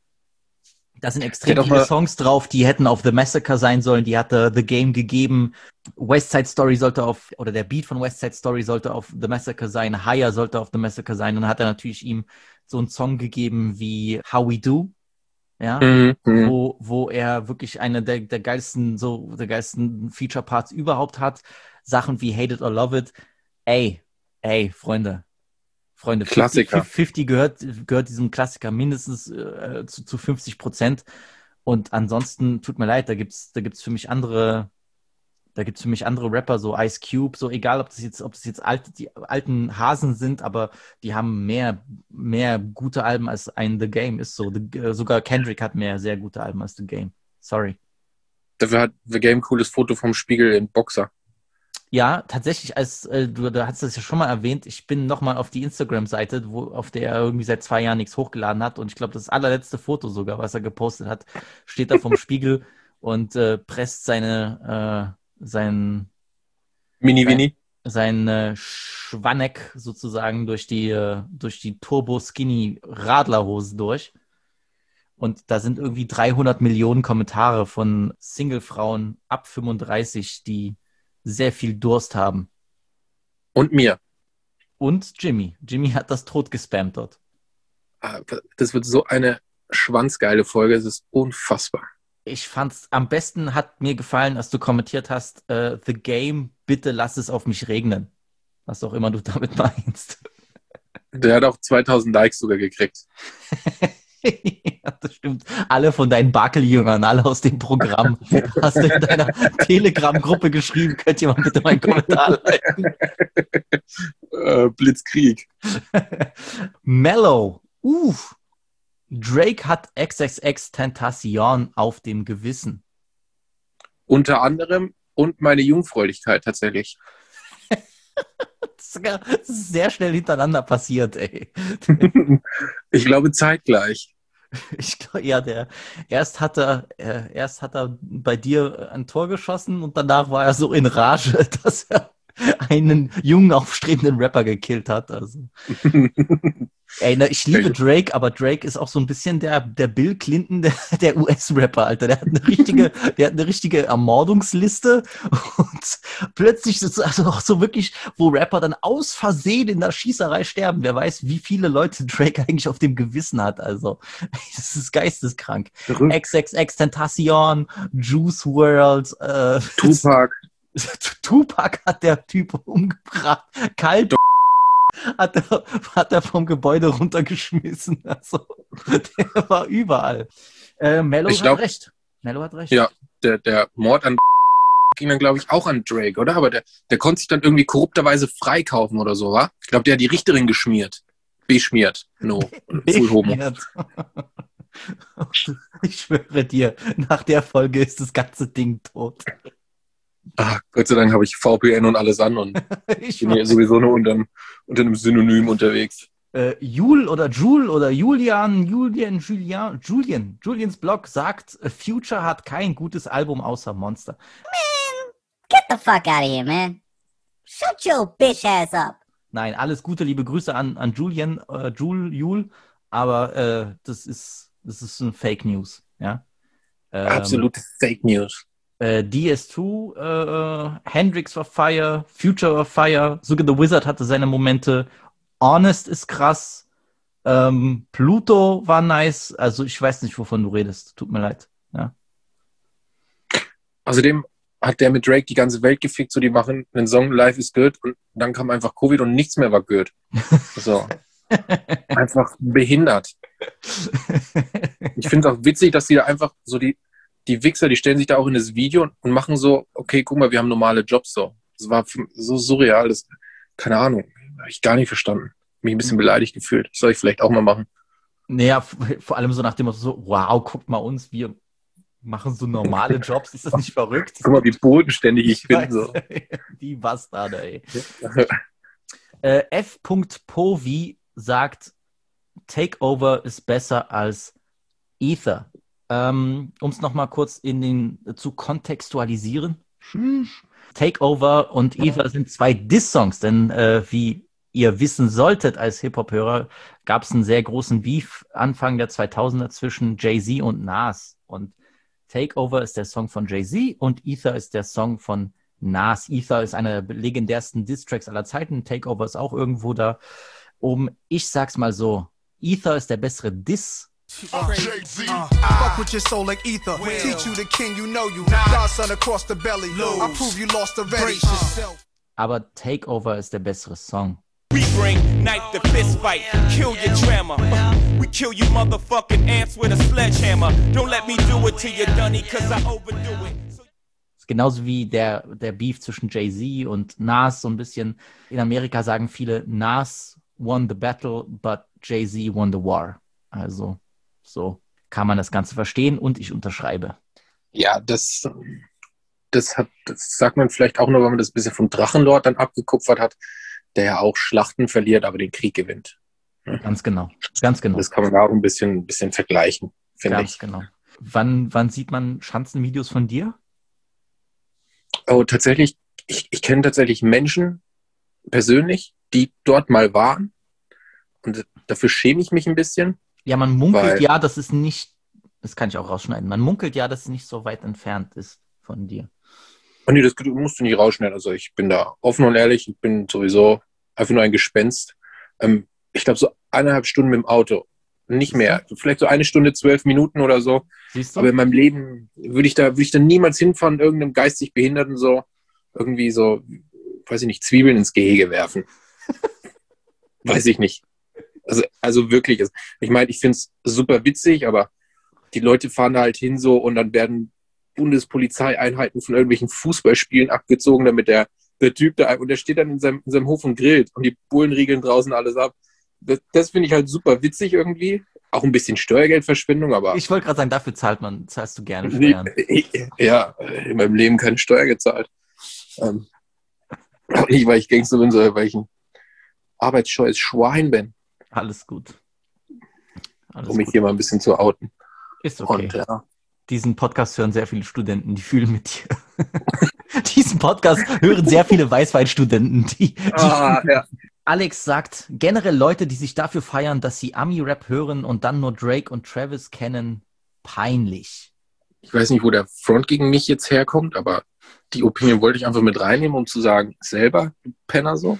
[SPEAKER 1] da sind extrem
[SPEAKER 3] Ja, doch
[SPEAKER 1] viele
[SPEAKER 3] mal-
[SPEAKER 1] Songs drauf, die hätten auf The Massacre sein sollen, die hatte The Game gegeben. West Side Story oder der Beat von West Side Story sollte auf The Massacre sein, Higher sollte auf The Massacre sein, und dann hat er natürlich ihm so einen Song gegeben wie How We Do, ja, wo er wirklich eine der geilsten Feature-Parts überhaupt hat. Sachen wie Hate It or Love It. Ey, Freunde,
[SPEAKER 3] Klassiker.
[SPEAKER 1] 50 gehört diesem Klassiker mindestens zu 50%. Und ansonsten, tut mir leid, da gibt's für mich andere Rapper, so Ice Cube, so egal, ob das jetzt die alten Hasen sind, aber die haben mehr gute Alben als ein The Game, ist so. Sogar Kendrick hat mehr sehr gute Alben als The Game. Sorry.
[SPEAKER 3] Dafür hat The Game ein cooles Foto vom Spiegel in Boxer.
[SPEAKER 1] Ja, tatsächlich, du hast das ja schon mal erwähnt, ich bin nochmal auf die Instagram-Seite, auf der er irgendwie seit 2 Jahren nichts hochgeladen hat, und ich glaube, das allerletzte Foto sogar, was er gepostet hat, steht da vom Spiegel und presst sein
[SPEAKER 3] Mini-Winnie.
[SPEAKER 1] Schwanneck sozusagen durch die Turbo-Skinny-Radlerhose durch. Und da sind irgendwie 300 Millionen Kommentare von Single-Frauen ab 35, die sehr viel Durst haben.
[SPEAKER 3] Und mir.
[SPEAKER 1] Und Jimmy. Jimmy hat das tot gespammt dort.
[SPEAKER 3] Das wird so eine schwanzgeile Folge. Es ist unfassbar.
[SPEAKER 1] Ich fand's, am besten hat mir gefallen, als du kommentiert hast, The Game, bitte lass es auf mich regnen. Was auch immer du damit meinst.
[SPEAKER 3] Der hat auch 2000 Likes sogar gekriegt.
[SPEAKER 1] Ja, das stimmt. Alle von deinen Bakeljüngern, alle aus dem Programm. Hast du in deiner Telegram-Gruppe geschrieben, könnt ihr mal bitte meinen Kommentar liken.
[SPEAKER 3] Blitzkrieg.
[SPEAKER 1] Mellow. Drake hat XXX Tentacion auf dem Gewissen.
[SPEAKER 3] Unter anderem und meine Jungfräulichkeit tatsächlich.
[SPEAKER 1] Das ist sehr schnell hintereinander passiert, ey.
[SPEAKER 3] Ich glaube zeitgleich.
[SPEAKER 1] Ich glaube, ja, erst hat er bei dir ein Tor geschossen und danach war er so in Rage, dass er einen jungen, aufstrebenden Rapper gekillt hat. Also. Ey, ich liebe Drake, aber Drake ist auch so ein bisschen der Bill Clinton der US-Rapper, Alter. Der hat eine richtige Ermordungsliste, und plötzlich ist es also auch so wirklich, wo Rapper dann aus Versehen in der Schießerei sterben. Wer weiß, wie viele Leute Drake eigentlich auf dem Gewissen hat. Also, das ist geisteskrank.
[SPEAKER 3] Verrückt.
[SPEAKER 1] XXX Tentacion, Juice WRLD, Tupac hat der Typ umgebracht. Kalt hat er vom Gebäude runtergeschmissen. Also, der war überall. Mello hat recht.
[SPEAKER 3] Ja, der Mord an ging dann, glaube ich, auch an Drake, oder? Aber der konnte sich dann irgendwie korrupterweise freikaufen oder so, wa? Ich glaube, der hat die Richterin geschmiert. Beschmiert. No. Full Homo.
[SPEAKER 1] Ich schwöre dir, nach der Folge ist das ganze Ding tot.
[SPEAKER 3] Gott sei Dank habe ich VPN und alles an und
[SPEAKER 1] Ich
[SPEAKER 3] bin ja
[SPEAKER 1] weiß.
[SPEAKER 3] sowieso nur unter einem Synonym unterwegs.
[SPEAKER 1] Jul oder Jul oder Julians Blog sagt, Future hat kein gutes Album außer Monster.
[SPEAKER 5] Get the fuck out of here, man. Shut your bitch ass up.
[SPEAKER 1] Nein, alles Gute, liebe Grüße an Julian, Jul, aber das ist ein Fake News, ja.
[SPEAKER 3] Absolute Fake News.
[SPEAKER 1] DS2, Hendrix war Fire, Future war Fire, sogar The Wizard hatte seine Momente, Honest ist krass, Pluto war nice, also ich weiß nicht, wovon du redest, tut mir leid. Ja.
[SPEAKER 3] Außerdem hat der mit Drake die ganze Welt gefickt, so die machen einen Song, Life is Good, und dann kam einfach Covid und nichts mehr war good. So. Einfach behindert. Ich finde es auch witzig, dass die da einfach so die Wichser, die stellen sich da auch in das Video und machen so, okay, guck mal, wir haben normale Jobs so. Das war so surreal, das, keine Ahnung, habe ich gar nicht verstanden. Mich ein bisschen beleidigt gefühlt. Das soll ich vielleicht auch mal machen.
[SPEAKER 1] Naja, vor allem so nach dem Motto so, wow, guckt mal uns, wir machen so normale Jobs, ist das nicht verrückt?
[SPEAKER 3] Guck mal, wie bodenständig ich bin.
[SPEAKER 1] weiß,
[SPEAKER 3] So.
[SPEAKER 1] Die Bastarde, ey. F. Povi sagt, Takeover ist besser als Ether. Um es nochmal kurz zu kontextualisieren. Takeover und Ether sind zwei Diss-Songs, denn wie ihr wissen solltet als Hip-Hop-Hörer, gab es einen sehr großen Beef Anfang der 2000er zwischen Jay-Z und Nas. Und Takeover ist der Song von Jay-Z und Ether ist der Song von Nas. Ether ist einer der legendärsten Diss-Tracks aller Zeiten. Takeover ist auch irgendwo da. Ich sag's mal so, Ether ist der bessere Diss.
[SPEAKER 6] Fuck with your soul like ether. Teach you the king, you know you. Godson across the belly. I prove you lost already.
[SPEAKER 1] Aber Takeover ist der bessere Song.
[SPEAKER 7] We bring knife to fist fight, kill your drama. We kill you motherfucking ants with a sledgehammer. Don't let me do it to you, Dunny, cause I overdo it.
[SPEAKER 1] Ist genauso wie der Beef zwischen Jay-Z und Nas, so ein bisschen. In Amerika sagen viele, Nas won the battle, but Jay-Z won the war. Also, so kann man das Ganze verstehen und ich unterschreibe.
[SPEAKER 3] Ja, das sagt man vielleicht auch nur, wenn man das ein bisschen vom Drachenlord dann abgekupfert hat, der ja auch Schlachten verliert, aber den Krieg gewinnt.
[SPEAKER 1] Ganz genau, ganz genau.
[SPEAKER 3] Das kann man auch ein bisschen vergleichen, finde ich.
[SPEAKER 1] Ganz genau. Wann sieht man Schanzenvideos von dir?
[SPEAKER 3] Oh, tatsächlich, ich kenne tatsächlich Menschen persönlich, die dort mal waren und dafür schäme ich mich ein bisschen.
[SPEAKER 1] Ja, man munkelt ja, das ist nicht, das kann ich auch rausschneiden, man munkelt ja, dass es nicht so weit entfernt ist von dir.
[SPEAKER 3] Oh nee, das musst du nicht rausschneiden. Also ich bin da offen und ehrlich, ich bin sowieso einfach nur ein Gespenst. Ich glaube so 1,5 Stunden mit dem Auto, nicht mehr. Vielleicht so 1 Stunde, 12 Minuten oder so.
[SPEAKER 1] Siehst du?
[SPEAKER 3] Aber in meinem Leben würde ich da niemals hinfahren, irgendeinem geistig Behinderten so irgendwie so, weiß ich nicht, Zwiebeln ins Gehege werfen. Weiß ich nicht. Also wirklich. Ich meine, ich finde es super witzig, aber die Leute fahren da halt hin so und dann werden Bundespolizeieinheiten von irgendwelchen Fußballspielen abgezogen, damit der Typ da, und der steht dann in seinem Hof und grillt und die Bullen riegeln draußen alles ab. Das finde ich halt super witzig irgendwie. Auch ein bisschen Steuergeldverschwendung, aber...
[SPEAKER 1] Ich wollte gerade sagen, dafür zahlst du gerne Steuern.
[SPEAKER 3] Ja, in meinem Leben keine Steuer gezahlt. Auch nicht, weil ich Gangster bin, sondern weil ich ein arbeitsscheues Schwein bin.
[SPEAKER 1] Alles gut.
[SPEAKER 3] Um mich hier mal ein bisschen zu outen.
[SPEAKER 1] Ist okay.
[SPEAKER 3] Und, ja.
[SPEAKER 1] Diesen Podcast hören sehr viele Studenten, die fühlen mit dir. Diesen Podcast hören sehr viele Weißweinstudenten,
[SPEAKER 3] ja.
[SPEAKER 1] Alex sagt, generell Leute, die sich dafür feiern, dass sie Ami-Rap hören und dann nur Drake und Travis kennen, peinlich.
[SPEAKER 3] Ich weiß nicht, wo der Front gegen mich jetzt herkommt, aber die Opinion wollte ich einfach mit reinnehmen, um zu sagen, selber, du Penner so.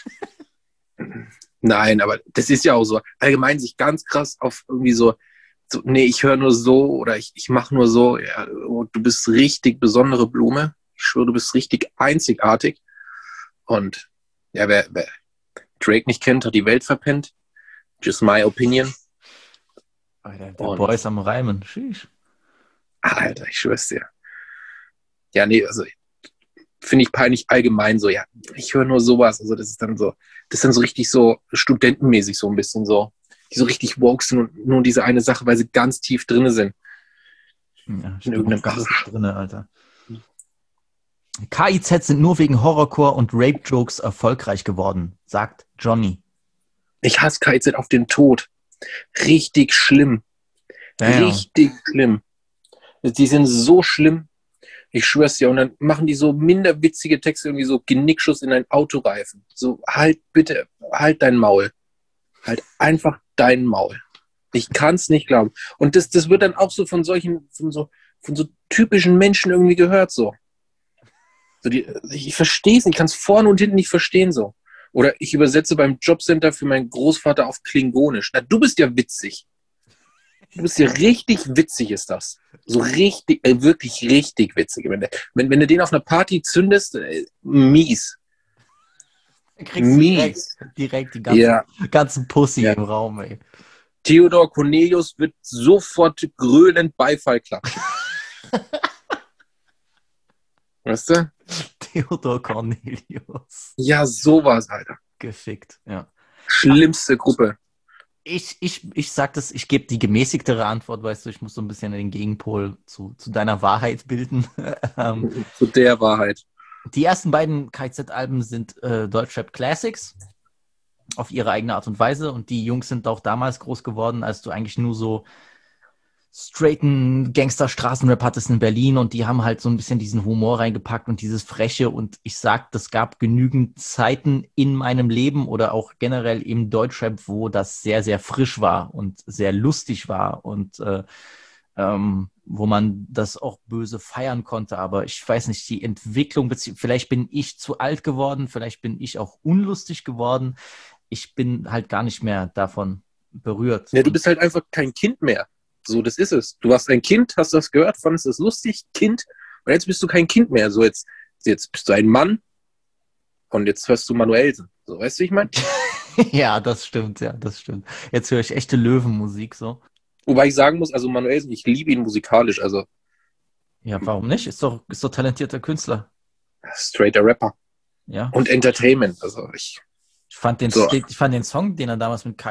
[SPEAKER 3] Nein, aber das ist ja auch so. Allgemein sich ganz krass auf irgendwie so nee, ich höre nur so oder ich mache nur so. Ja, du bist richtig besondere Blume. Ich schwöre, du bist richtig einzigartig. Und ja, wer Drake nicht kennt, hat die Welt verpennt. Just my opinion.
[SPEAKER 1] Alter, der Boy ist am Reimen. Sheesh.
[SPEAKER 3] Alter, ich schwör's dir. Ja, nee, also finde ich peinlich allgemein so. Ja, ich höre nur sowas. Also das ist dann so richtig so studentenmäßig so ein bisschen so. die so richtig woke sind und nur diese eine Sache, weil sie ganz tief drin sind.
[SPEAKER 1] Ja,
[SPEAKER 3] In irgendeinem
[SPEAKER 1] ganz
[SPEAKER 3] Bach.
[SPEAKER 1] drinne, Alter. KIZ sind nur wegen Horrorcore und Rape-Jokes erfolgreich geworden, sagt Johnny.
[SPEAKER 3] Ich hasse KIZ auf den Tod. Richtig schlimm.
[SPEAKER 1] Damn.
[SPEAKER 3] Richtig schlimm. Die sind so schlimm. Ich schwör's dir. Und dann machen die so minder witzige Texte, irgendwie so Genickschuss in ein Autoreifen. So, halt bitte, halt dein Maul. Halt einfach dein Maul. Ich kann's nicht glauben. Und das wird dann auch so von so typischen Menschen irgendwie gehört, so. Ich verstehe es nicht, ich kann es vorne und hinten nicht verstehen, so. Oder ich übersetze beim Jobcenter für meinen Großvater auf Klingonisch. Na, du bist ja witzig. Du bist ja richtig witzig, ist das. So richtig, wirklich richtig witzig. Wenn du den auf einer Party zündest, mies.
[SPEAKER 1] Kriegst du direkt die ganzen Pussy im Raum, ey.
[SPEAKER 3] Theodor Cornelius wird sofort gröhlend Beifall klatschen. Weißt du?
[SPEAKER 1] Theodor Cornelius.
[SPEAKER 3] Ja, sowas, Alter.
[SPEAKER 1] Gefickt, ja.
[SPEAKER 3] Schlimmste Gruppe.
[SPEAKER 1] Ich sag das, ich gebe die gemäßigtere Antwort, weißt du, ich muss so ein bisschen den Gegenpol zu deiner Wahrheit bilden.
[SPEAKER 3] Zu der Wahrheit.
[SPEAKER 1] Die ersten beiden KIZ-Alben sind Deutschrap Classics auf ihre eigene Art und Weise und die Jungs sind auch damals groß geworden, als du eigentlich nur so straighten Gangster-Straßenrap hattest in Berlin und die haben halt so ein bisschen diesen Humor reingepackt und dieses Freche und ich sag, das gab genügend Zeiten in meinem Leben oder auch generell im Deutschrap, wo das sehr, sehr frisch war und sehr lustig war und wo man das auch böse feiern konnte, aber ich weiß nicht, die Entwicklung, vielleicht bin ich zu alt geworden, vielleicht bin ich auch unlustig geworden, ich bin halt gar nicht mehr davon berührt.
[SPEAKER 3] Ja, du bist halt einfach kein Kind mehr. So, das ist es. Du warst ein Kind, hast das gehört, fandest das lustig, Kind, und jetzt bist du kein Kind mehr. So, jetzt bist du ein Mann und jetzt hörst du Manuelsen. So, weißt du, wie ich meine?
[SPEAKER 1] Ja, das stimmt, ja, das stimmt. Jetzt höre ich echte Löwenmusik, so.
[SPEAKER 3] Wobei ich sagen muss, also Manuelsen, ich liebe ihn musikalisch, also
[SPEAKER 1] Ja, warum nicht? Ist doch talentierter Künstler.
[SPEAKER 3] straighter Rapper.
[SPEAKER 1] Ja.
[SPEAKER 3] Und Entertainment, also ich
[SPEAKER 1] fand den,
[SPEAKER 3] So.
[SPEAKER 1] ich fand den Song, den er damals mit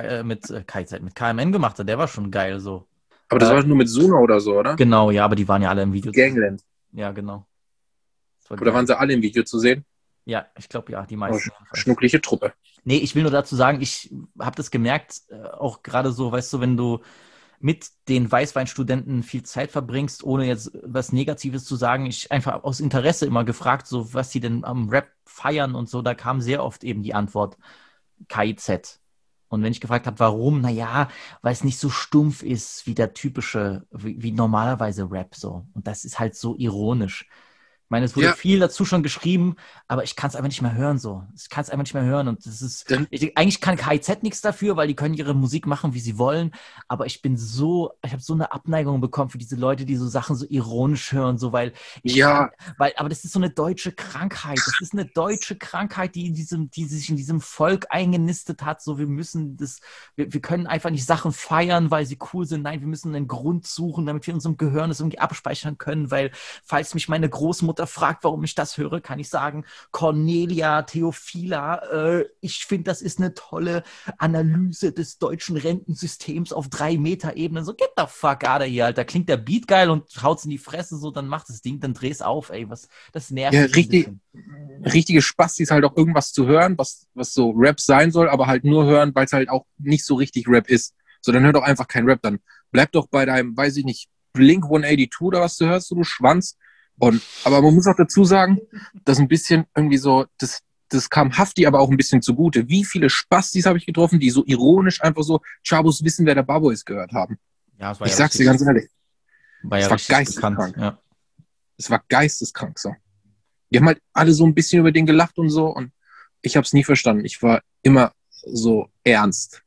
[SPEAKER 1] KMN gemacht hat, der war schon geil, so.
[SPEAKER 3] aber das war nur mit Suna oder so, oder?
[SPEAKER 1] Genau, ja, aber die waren ja alle im Video.
[SPEAKER 3] Gangland.
[SPEAKER 1] Ja, genau. Das war
[SPEAKER 3] Oder
[SPEAKER 1] geil.
[SPEAKER 3] waren sie alle im Video zu sehen?
[SPEAKER 1] Ja, ich glaube ja, die
[SPEAKER 3] Oh,
[SPEAKER 1] meisten.
[SPEAKER 3] schnuckliche Truppe.
[SPEAKER 1] Nee, ich will nur dazu sagen, ich habe das gemerkt, auch gerade so, weißt du, wenn du mit den Weißweinstudenten viel Zeit verbringst, ohne jetzt was Negatives zu sagen, ich einfach aus Interesse immer gefragt, so was sie denn am Rap feiern und so, da kam sehr oft eben die Antwort KIZ. Und wenn ich gefragt habe, warum, naja, weil es nicht so stumpf ist wie der typische, wie normalerweise Rap so. Und das ist halt so ironisch. Ich meine, es wurde
[SPEAKER 3] Ja.
[SPEAKER 1] viel dazu schon geschrieben, aber ich kann es einfach nicht mehr hören so. Ich kann es einfach nicht mehr hören und das ist, eigentlich kann KIZ nichts dafür, weil die können ihre Musik machen, wie sie wollen, aber ich habe so eine Abneigung bekommen für diese Leute, die so Sachen so ironisch hören, so, weil
[SPEAKER 3] Ja.
[SPEAKER 1] aber das ist so eine deutsche Krankheit. Das ist eine deutsche Krankheit, die sich in diesem Volk eingenistet hat. So, wir können einfach nicht Sachen feiern, weil sie cool sind. Nein, wir müssen einen Grund suchen, damit wir in unserem Gehirn das irgendwie abspeichern können, weil, falls mich meine Großmutter fragt, warum ich das höre, kann ich sagen, Cornelia Theophila, ich finde, das ist eine tolle Analyse des deutschen Rentensystems auf 3 Meter Ebene. So, get the fuck out of here, Alter. Klingt der Beat geil und haut's in die Fresse, so, dann macht das Ding, dann dreh's auf, ey, das nervt
[SPEAKER 3] Ja,
[SPEAKER 1] mich ein bisschen.
[SPEAKER 3] richtige Spastis halt auch irgendwas zu hören, was so Rap sein soll, aber halt nur hören, weil es halt auch nicht so richtig Rap ist. So, dann hör doch einfach kein Rap, dann bleib doch bei deinem, weiß ich nicht, Blink 182 oder was du hörst, so, du Schwanz. Aber man muss auch dazu sagen, dass ein bisschen irgendwie so, das kam Hafti aber auch ein bisschen zugute. Wie viele Spastis habe ich getroffen, die so ironisch einfach so Chabos wissen, wer der Babo ist, gehört haben.
[SPEAKER 1] Ja, es war
[SPEAKER 3] Ich sag's dir ganz ehrlich.
[SPEAKER 1] war
[SPEAKER 3] es
[SPEAKER 1] ja
[SPEAKER 3] war
[SPEAKER 1] richtig
[SPEAKER 3] geisteskrank.
[SPEAKER 1] bekannt. Ja.
[SPEAKER 3] Es war geisteskrank so. Die haben halt alle so ein bisschen über den gelacht und so und ich habe es nie verstanden. Ich war immer so ernst.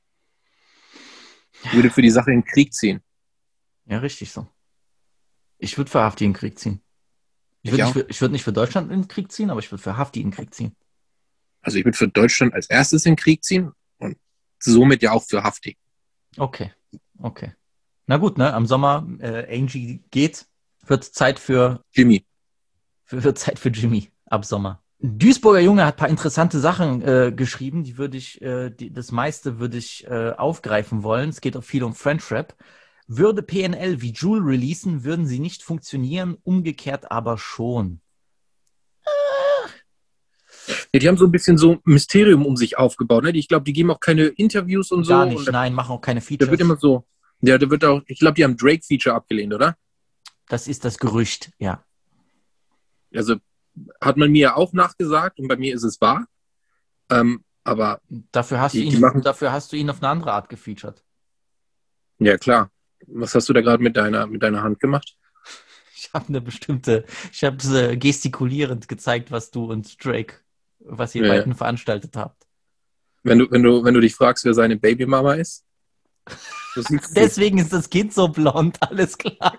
[SPEAKER 3] Ich würde für die Sache in den Krieg ziehen.
[SPEAKER 1] Ja, richtig so. Ich würde für Hafti in den Krieg ziehen. Ich
[SPEAKER 3] Ich auch.
[SPEAKER 1] würde nicht für Deutschland in den Krieg ziehen, aber ich würde für Hafti in den Krieg ziehen.
[SPEAKER 3] Also ich würde für Deutschland als erstes in den Krieg ziehen und somit ja auch für Hafti.
[SPEAKER 1] Okay. Na gut, ne? Am Sommer, Angie geht, wird Zeit für
[SPEAKER 3] Jimmy.
[SPEAKER 1] Wird Zeit für Jimmy ab Sommer. Duisburger Junge hat ein paar interessante Sachen geschrieben, das meiste würde ich aufgreifen wollen. Es geht auch viel um French Rap. Würde PNL wie Jul releasen, würden sie nicht funktionieren, umgekehrt aber schon.
[SPEAKER 3] Ja, die haben so ein bisschen so ein Mysterium um sich aufgebaut. Ne? Ich glaube, die geben auch keine Interviews und so.
[SPEAKER 1] Gar nicht,
[SPEAKER 3] und
[SPEAKER 1] nein, machen auch keine Features.
[SPEAKER 3] der wird immer so. Ja, der wird auch, ich glaube, die haben Drake-Feature abgelehnt, oder?
[SPEAKER 1] Das ist das Gerücht, ja.
[SPEAKER 3] Also hat man mir ja auch nachgesagt und bei mir ist es wahr. Aber
[SPEAKER 1] Dafür hast du ihn auf eine andere Art gefeatured.
[SPEAKER 3] ja, klar. Was hast du da gerade mit deiner Hand gemacht?
[SPEAKER 1] Ich habe gestikulierend gezeigt, was du und Drake, was ihr beiden veranstaltet habt.
[SPEAKER 3] Wenn du dich fragst, wer seine Babymama ist.
[SPEAKER 1] Deswegen ist das Kind so blond, alles klar.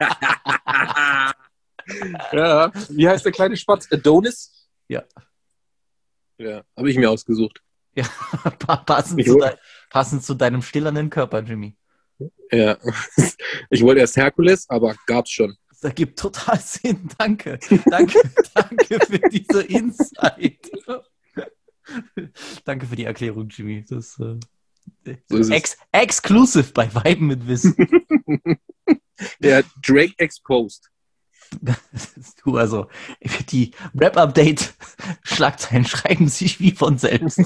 [SPEAKER 3] Ja, wie heißt der kleine Spatz? Adonis?
[SPEAKER 1] Ja.
[SPEAKER 3] Ja, habe ich mir ausgesucht.
[SPEAKER 1] Ja, passend zu deinem stillernden Körper, Jimmy.
[SPEAKER 3] Ja, ich wollte erst Herkules, aber gab's schon.
[SPEAKER 1] Das ergibt total Sinn, danke. Danke für diese Insight. Danke für die Erklärung, Jimmy. Das
[SPEAKER 3] So ist es.
[SPEAKER 1] exclusive bei Weiben mit Wissen.
[SPEAKER 3] Der Drake exposed.
[SPEAKER 1] Du, also, die Rap-Update-Schlagzeilen schreiben sich wie von selbst.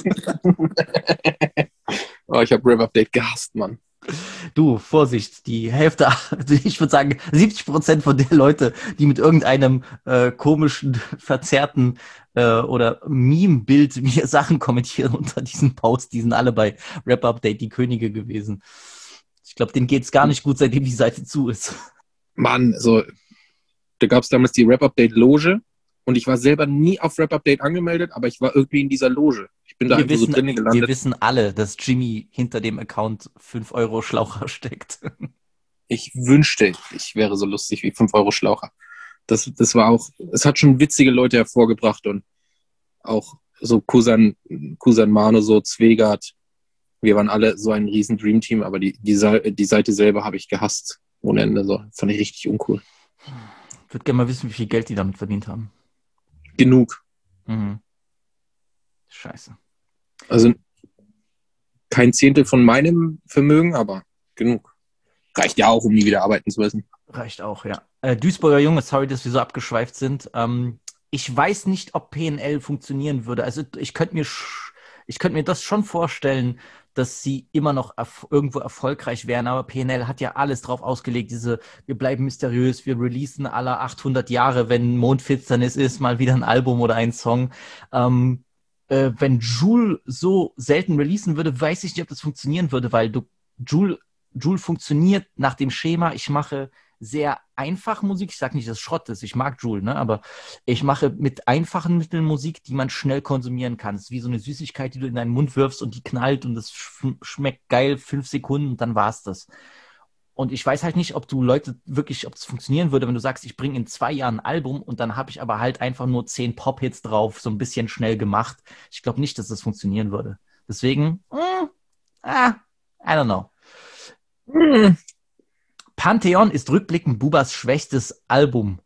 [SPEAKER 3] Oh, ich habe Rap-Update gehasst, Mann.
[SPEAKER 1] Du, Vorsicht, die Hälfte, ich würde sagen 70% von den Leute, die mit irgendeinem komischen, verzerrten oder Meme-Bild mir Sachen kommentieren unter diesem Post, die sind alle bei Rap-Update die Könige gewesen. Ich glaube, denen geht's gar nicht gut, seitdem die Seite zu ist.
[SPEAKER 3] Mann, so, da gab es damals die Rap-Update-Loge und ich war selber nie auf Rap-Update angemeldet, aber ich war irgendwie in dieser Loge. Ich bin da einfach so drin gelandet.
[SPEAKER 1] Wir wissen alle, dass Jimmy hinter dem Account 5 € Schlaucher steckt.
[SPEAKER 3] Ich wünschte, ich wäre so lustig wie 5 € Schlaucher. Das war auch, es hat schon witzige Leute hervorgebracht und auch so Kusan Mano, so Zwegert. Wir waren alle so ein riesen Dream-Team, aber die Seite selber habe ich gehasst ohne Ende. So. Fand ich richtig uncool.
[SPEAKER 1] Ich würde gerne mal wissen, wie viel Geld die damit verdient haben.
[SPEAKER 3] Genug.
[SPEAKER 1] Mhm. Scheiße.
[SPEAKER 3] Also kein Zehntel von meinem Vermögen, aber genug. Reicht ja auch, um nie wieder arbeiten zu müssen.
[SPEAKER 1] Reicht auch, ja. Duisburger Junge, sorry, dass wir so abgeschweift sind. Ich weiß nicht, ob PNL funktionieren würde. Also ich könnte mir das schon vorstellen, dass sie immer noch irgendwo erfolgreich wären, aber PNL hat ja alles drauf ausgelegt, wir bleiben mysteriös, wir releasen alle 800 Jahre, wenn Mondfinsternis ist, mal wieder ein Album oder ein Song. Wenn Jul so selten releasen würde, weiß ich nicht, ob das funktionieren würde, weil Jul funktioniert nach dem Schema, ich mache sehr einfach Musik. Ich sage nicht, dass es Schrott ist. Ich mag Jul, ne? Aber ich mache mit einfachen Mitteln Musik, die man schnell konsumieren kann. Es ist wie so eine Süßigkeit, die du in deinen Mund wirfst und die knallt und es schmeckt geil, 5 Sekunden und dann war's das. Und ich weiß halt nicht, ob es funktionieren würde, wenn du sagst, ich bringe in 2 Jahren ein Album und dann habe ich aber halt einfach nur 10 Pop-Hits drauf, so ein bisschen schnell gemacht. Ich glaube nicht, dass das funktionieren würde. Deswegen, I don't know. Pantheon ist rückblickend Bubas schwächstes Album.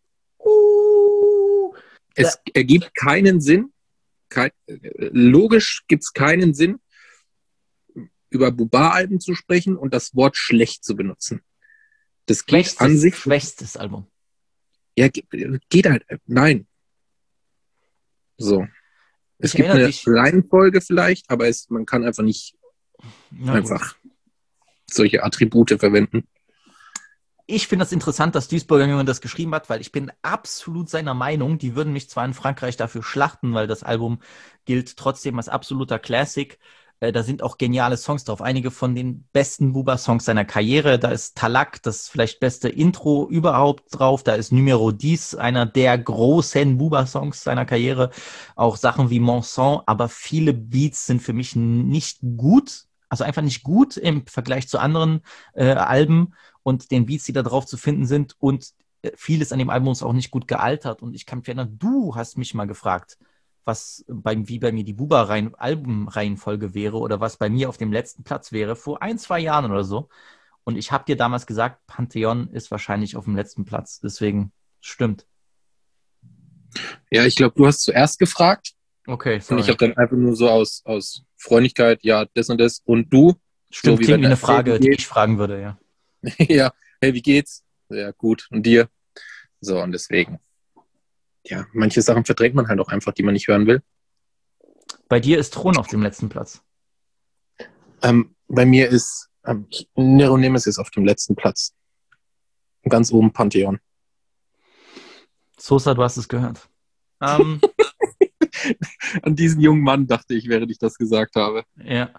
[SPEAKER 3] Es ergibt keinen Sinn. Logisch gibt es keinen Sinn, über Buba-Alben zu sprechen und das Wort schlecht zu benutzen. Das geht an sich.
[SPEAKER 1] Schwächstes Album.
[SPEAKER 3] Ja, geht halt. Nein. So. Es gibt eine Reihenfolge vielleicht, aber man kann einfach nicht einfach solche Attribute verwenden.
[SPEAKER 1] Ich finde das interessant, dass Duisburger Junge das geschrieben hat, weil ich bin absolut seiner Meinung. Die würden mich zwar in Frankreich dafür schlachten, weil das Album gilt trotzdem als absoluter Classic. Da sind auch geniale Songs drauf. Einige von den besten Buba-Songs seiner Karriere. Da ist Talak, das vielleicht beste Intro überhaupt drauf. Da ist Numero 10, einer der großen Buba-Songs seiner Karriere. Auch Sachen wie Mon Sang. Aber viele Beats sind für mich nicht gut. Also einfach nicht gut im Vergleich zu anderen Alben und den Beats, die da drauf zu finden sind. Und vieles an dem Album ist auch nicht gut gealtert. Und ich kann mich erinnern, du hast mich mal gefragt, wie bei mir die Buba-Albumreihenfolge wäre oder was bei mir auf dem letzten Platz wäre, vor 1-2 Jahren oder so. Und ich habe dir damals gesagt, Pantheon ist wahrscheinlich auf dem letzten Platz. Deswegen stimmt.
[SPEAKER 3] Ja, ich glaube, du hast zuerst gefragt
[SPEAKER 1] Okay,
[SPEAKER 3] und
[SPEAKER 1] sorry.
[SPEAKER 3] ich habe dann einfach nur so aus Freundlichkeit, ja, das und das und du.
[SPEAKER 1] Stimmt,
[SPEAKER 3] so wie
[SPEAKER 1] klingt
[SPEAKER 3] wenn
[SPEAKER 1] wie eine
[SPEAKER 3] er-
[SPEAKER 1] Frage,
[SPEAKER 3] hey,
[SPEAKER 1] die
[SPEAKER 3] wie
[SPEAKER 1] ich fragen würde, ja.
[SPEAKER 3] geht's? Ja, hey, wie geht's? Ja, gut. Und dir? So, und deswegen. Ja, manche Sachen verdrängt man halt auch einfach, die man nicht hören will.
[SPEAKER 1] Bei dir ist Thron auf dem letzten Platz.
[SPEAKER 3] Bei mir ist Nero Nemesis auf dem letzten Platz. Ganz oben Pantheon.
[SPEAKER 1] Sosa, du hast es gehört.
[SPEAKER 3] An diesen jungen Mann dachte ich, während ich das gesagt habe.
[SPEAKER 1] Ja.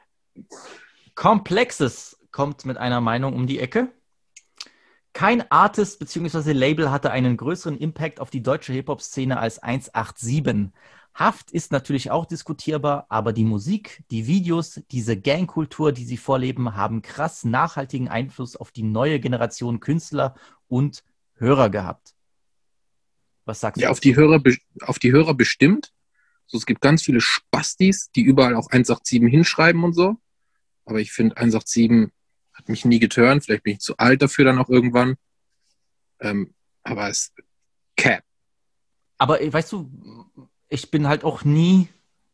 [SPEAKER 1] Komplexes kommt mit einer Meinung um die Ecke. Kein Artist bzw. Label hatte einen größeren Impact auf die deutsche Hip-Hop-Szene als 187. Haft ist natürlich auch diskutierbar, aber die Musik, die Videos, diese Gangkultur, die sie vorleben, haben krass nachhaltigen Einfluss auf die neue Generation Künstler und Hörer gehabt. Was sagst
[SPEAKER 3] Ja,
[SPEAKER 1] du?
[SPEAKER 3] auf die Hörer bestimmt. So, es gibt ganz viele Spastis, die überall auch 187 hinschreiben und so. Aber ich finde, 187 hat mich nie geturnt. Vielleicht bin ich zu alt dafür dann auch irgendwann. Aber es Cap.
[SPEAKER 1] Aber weißt du, ich bin halt auch nie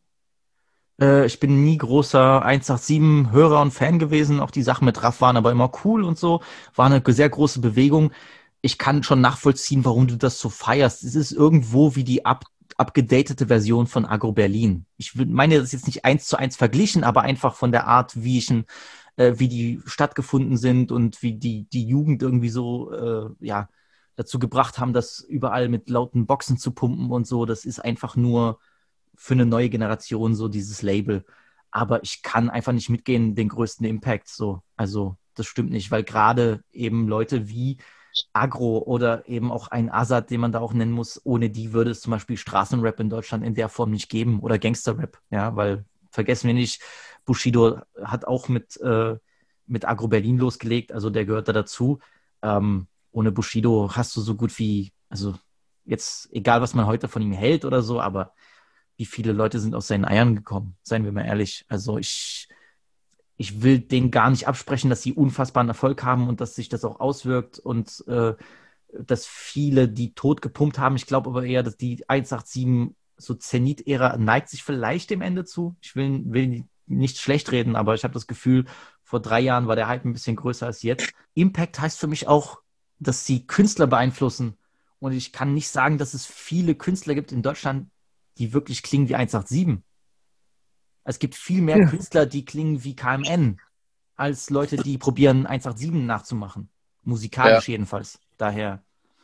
[SPEAKER 1] großer 187-Hörer und Fan gewesen. Auch die Sachen mit Raff waren aber immer cool und so. War eine sehr große Bewegung. Ich kann schon nachvollziehen, warum du das so feierst. Es ist irgendwo wie die abgedatete Version von Agro Berlin. Ich meine, das ist jetzt nicht 1:1 verglichen, aber einfach von der Art, wie die stattgefunden sind und wie die Jugend irgendwie so, dazu gebracht haben, das überall mit lauten Boxen zu pumpen und so. Das ist einfach nur für eine neue Generation so dieses Label. Aber ich kann einfach nicht mitgehen, den größten Impact so. Also das stimmt nicht, weil gerade eben Leute wie Agro oder eben auch ein Azad, den man da auch nennen muss, ohne die würde es zum Beispiel Straßenrap in Deutschland in der Form nicht geben oder Gangsterrap, ja, weil vergessen wir nicht, Bushido hat auch mit Agro Berlin losgelegt, also der gehört da dazu. Ohne Bushido hast du so gut wie, also jetzt egal, was man heute von ihm hält oder so, aber wie viele Leute sind aus seinen Eiern gekommen, seien wir mal ehrlich. Also ich will denen gar nicht absprechen, dass sie unfassbaren Erfolg haben und dass sich das auch auswirkt und dass viele die tot gepumpt haben. Ich glaube aber eher, dass die 187 so Zenit-Ära neigt sich vielleicht dem Ende zu. Ich will nicht schlecht reden, aber ich habe das Gefühl, vor 3 Jahren war der Hype ein bisschen größer als jetzt. Impact heißt für mich auch, dass sie Künstler beeinflussen. Und ich kann nicht sagen, dass es viele Künstler gibt in Deutschland, die wirklich klingen wie 187. Es gibt viel mehr Künstler, die klingen wie KMN, als Leute, die probieren, 187 nachzumachen. Musikalisch jedenfalls. Daher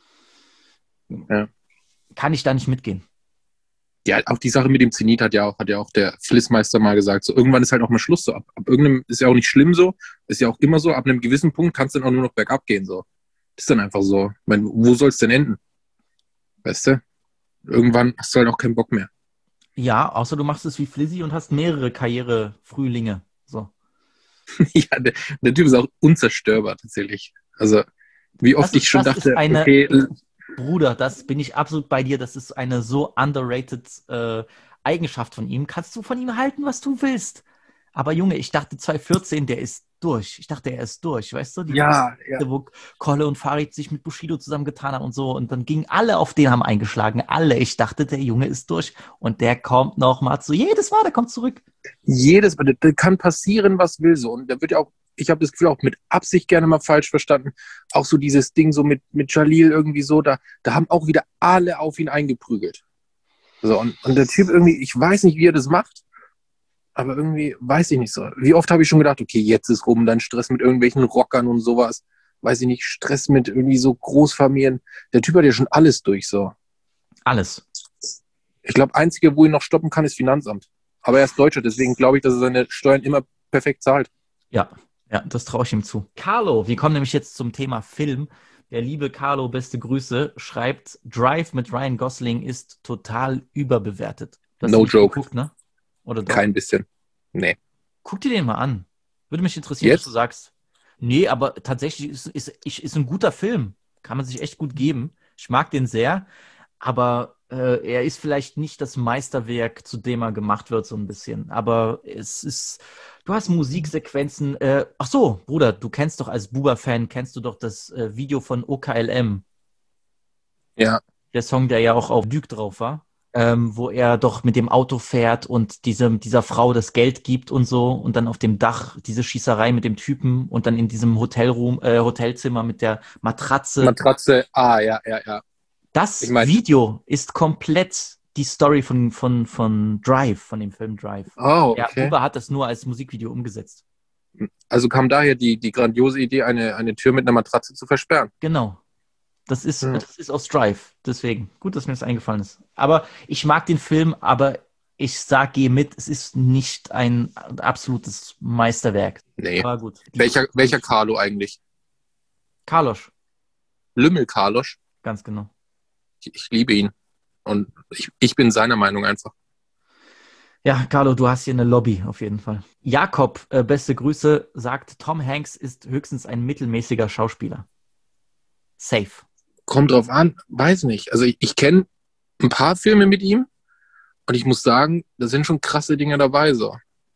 [SPEAKER 1] kann ich da nicht mitgehen.
[SPEAKER 3] Ja, auch die Sache mit dem Zenit hat ja auch der Flissmeister mal gesagt. So, irgendwann ist halt auch mal Schluss. So, ab irgendeinem ist ja auch nicht schlimm so. Ist ja auch immer so. Ab einem gewissen Punkt kann es dann auch nur noch bergab gehen. So. Das ist dann einfach so. Ich meine, wo soll es denn enden? Weißt du? Irgendwann hast du halt auch keinen Bock mehr.
[SPEAKER 1] Ja, außer du machst es wie Flizzy und hast mehrere Karrierefrühlinge. So.
[SPEAKER 3] Ja, der Typ ist auch unzerstörbar tatsächlich. Also, wie oft ich schon dachte, okay.
[SPEAKER 1] Bruder, das bin ich absolut bei dir. Das ist eine so underrated Eigenschaft von ihm. Kannst du von ihm halten, was du willst. Aber Junge, ich dachte 2014, der ist durch. Ich dachte, er ist durch, weißt du? Wo Kolle und Farid sich mit Bushido zusammengetan haben und so. Und dann gingen alle auf den, haben eingeschlagen. Alle. Ich dachte, der Junge ist durch. Und der kommt noch mal zu. Jedes Mal, der kommt zurück.
[SPEAKER 3] Jedes Mal. Da kann passieren, was will so. Und der wird ja auch, ich habe das Gefühl, auch mit Absicht gerne mal falsch verstanden. Auch so dieses Ding so mit Jalil irgendwie so. Da haben auch wieder alle auf ihn eingeprügelt. So, und der Typ irgendwie, ich weiß nicht, wie er das macht. Aber irgendwie weiß ich nicht so. Wie oft habe ich schon gedacht, okay, jetzt ist rum, dann Stress mit irgendwelchen Rockern und sowas. Weiß ich nicht, Stress mit irgendwie so Großfamilien. Der Typ hat ja schon alles durch, so.
[SPEAKER 1] Alles.
[SPEAKER 3] Ich glaube, einzige, wo ihn noch stoppen kann, ist Finanzamt. Aber er ist Deutscher, deswegen glaube ich, dass er seine Steuern immer perfekt zahlt.
[SPEAKER 1] Ja, das traue ich ihm zu. Carlo, wir kommen nämlich jetzt zum Thema Film. Der liebe Carlo, beste Grüße, schreibt, Drive mit Ryan Gosling ist total überbewertet.
[SPEAKER 3] No joke.
[SPEAKER 1] Geguckt, ne? Oder doch?
[SPEAKER 3] Kein bisschen. Nee.
[SPEAKER 1] Guck dir den mal an. Würde mich interessieren, was du sagst. Nee, aber tatsächlich ist ein guter Film. Kann man sich echt gut geben. Ich mag den sehr, aber er ist vielleicht nicht das Meisterwerk, zu dem er gemacht wird, so ein bisschen. Aber du hast Musiksequenzen. Ach so, Bruder, du kennst doch als Buba-Fan, kennst du doch das Video von OKLM.
[SPEAKER 3] Ja.
[SPEAKER 1] Der Song, der ja auch auf Duke drauf war. Wo er doch mit dem Auto fährt und dieser Frau das Geld gibt und so und dann auf dem Dach diese Schießerei mit dem Typen und dann in diesem Hotelzimmer mit der Matratze.
[SPEAKER 3] Matratze, ja.
[SPEAKER 1] Das
[SPEAKER 3] Ich mein-
[SPEAKER 1] Video ist komplett die Story von Drive, von dem Film Drive.
[SPEAKER 3] Oh,
[SPEAKER 1] Ja,
[SPEAKER 3] okay.
[SPEAKER 1] Huber hat das nur als Musikvideo umgesetzt.
[SPEAKER 3] Also kam daher die grandiose Idee, eine Tür mit einer Matratze zu versperren.
[SPEAKER 1] Genau. Das ist
[SPEAKER 3] Ja.
[SPEAKER 1] aus Drive. Deswegen. Gut, dass mir das eingefallen ist. Aber ich mag den Film, aber ich geh mit, es ist nicht ein absolutes Meisterwerk.
[SPEAKER 3] Nee.
[SPEAKER 1] Aber gut.
[SPEAKER 3] Welcher Carlo eigentlich?
[SPEAKER 1] Carlos,
[SPEAKER 3] Lümmel Carlos.
[SPEAKER 1] ganz genau.
[SPEAKER 3] Ich liebe ihn. Und ich bin seiner Meinung einfach.
[SPEAKER 1] Ja, Carlo, du hast hier eine Lobby auf jeden Fall. Jakob, beste Grüße, sagt, Tom Hanks ist höchstens ein mittelmäßiger Schauspieler. Safe.
[SPEAKER 3] Kommt drauf an, weiß nicht. Also ich kenne ein paar Filme mit ihm und ich muss sagen, da sind schon krasse Dinge dabei. So.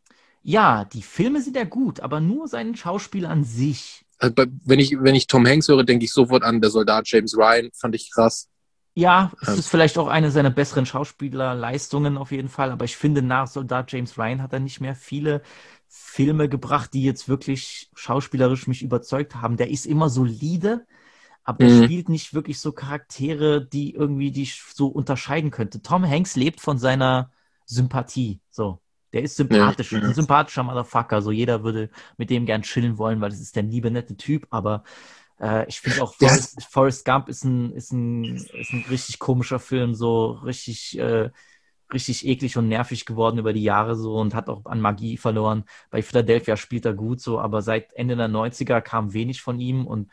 [SPEAKER 1] Ja, die Filme sind ja gut, aber nur sein Schauspiel an sich.
[SPEAKER 3] Also wenn ich Tom Hanks höre, denke ich sofort an der Soldat James Ryan, fand ich krass.
[SPEAKER 1] Ja, es ist vielleicht auch eine seiner besseren Schauspielerleistungen auf jeden Fall, aber ich finde, nach Soldat James Ryan hat er nicht mehr viele Filme gebracht, die jetzt wirklich schauspielerisch mich überzeugt haben. Der ist immer solide, aber er spielt nicht wirklich so Charaktere, die irgendwie dich so unterscheiden könnte. Tom Hanks lebt von seiner Sympathie, so. Der ist sympathisch,
[SPEAKER 3] Ja.
[SPEAKER 1] ein sympathischer Motherfucker, so jeder würde mit dem gern chillen wollen, weil das ist der liebe, nette Typ, aber ich finde auch Forrest Gump ist ein richtig komischer Film, so richtig eklig und nervig geworden über die Jahre so und hat auch an Magie verloren. Bei Philadelphia spielt er gut so, aber seit Ende der 90er kam wenig von ihm und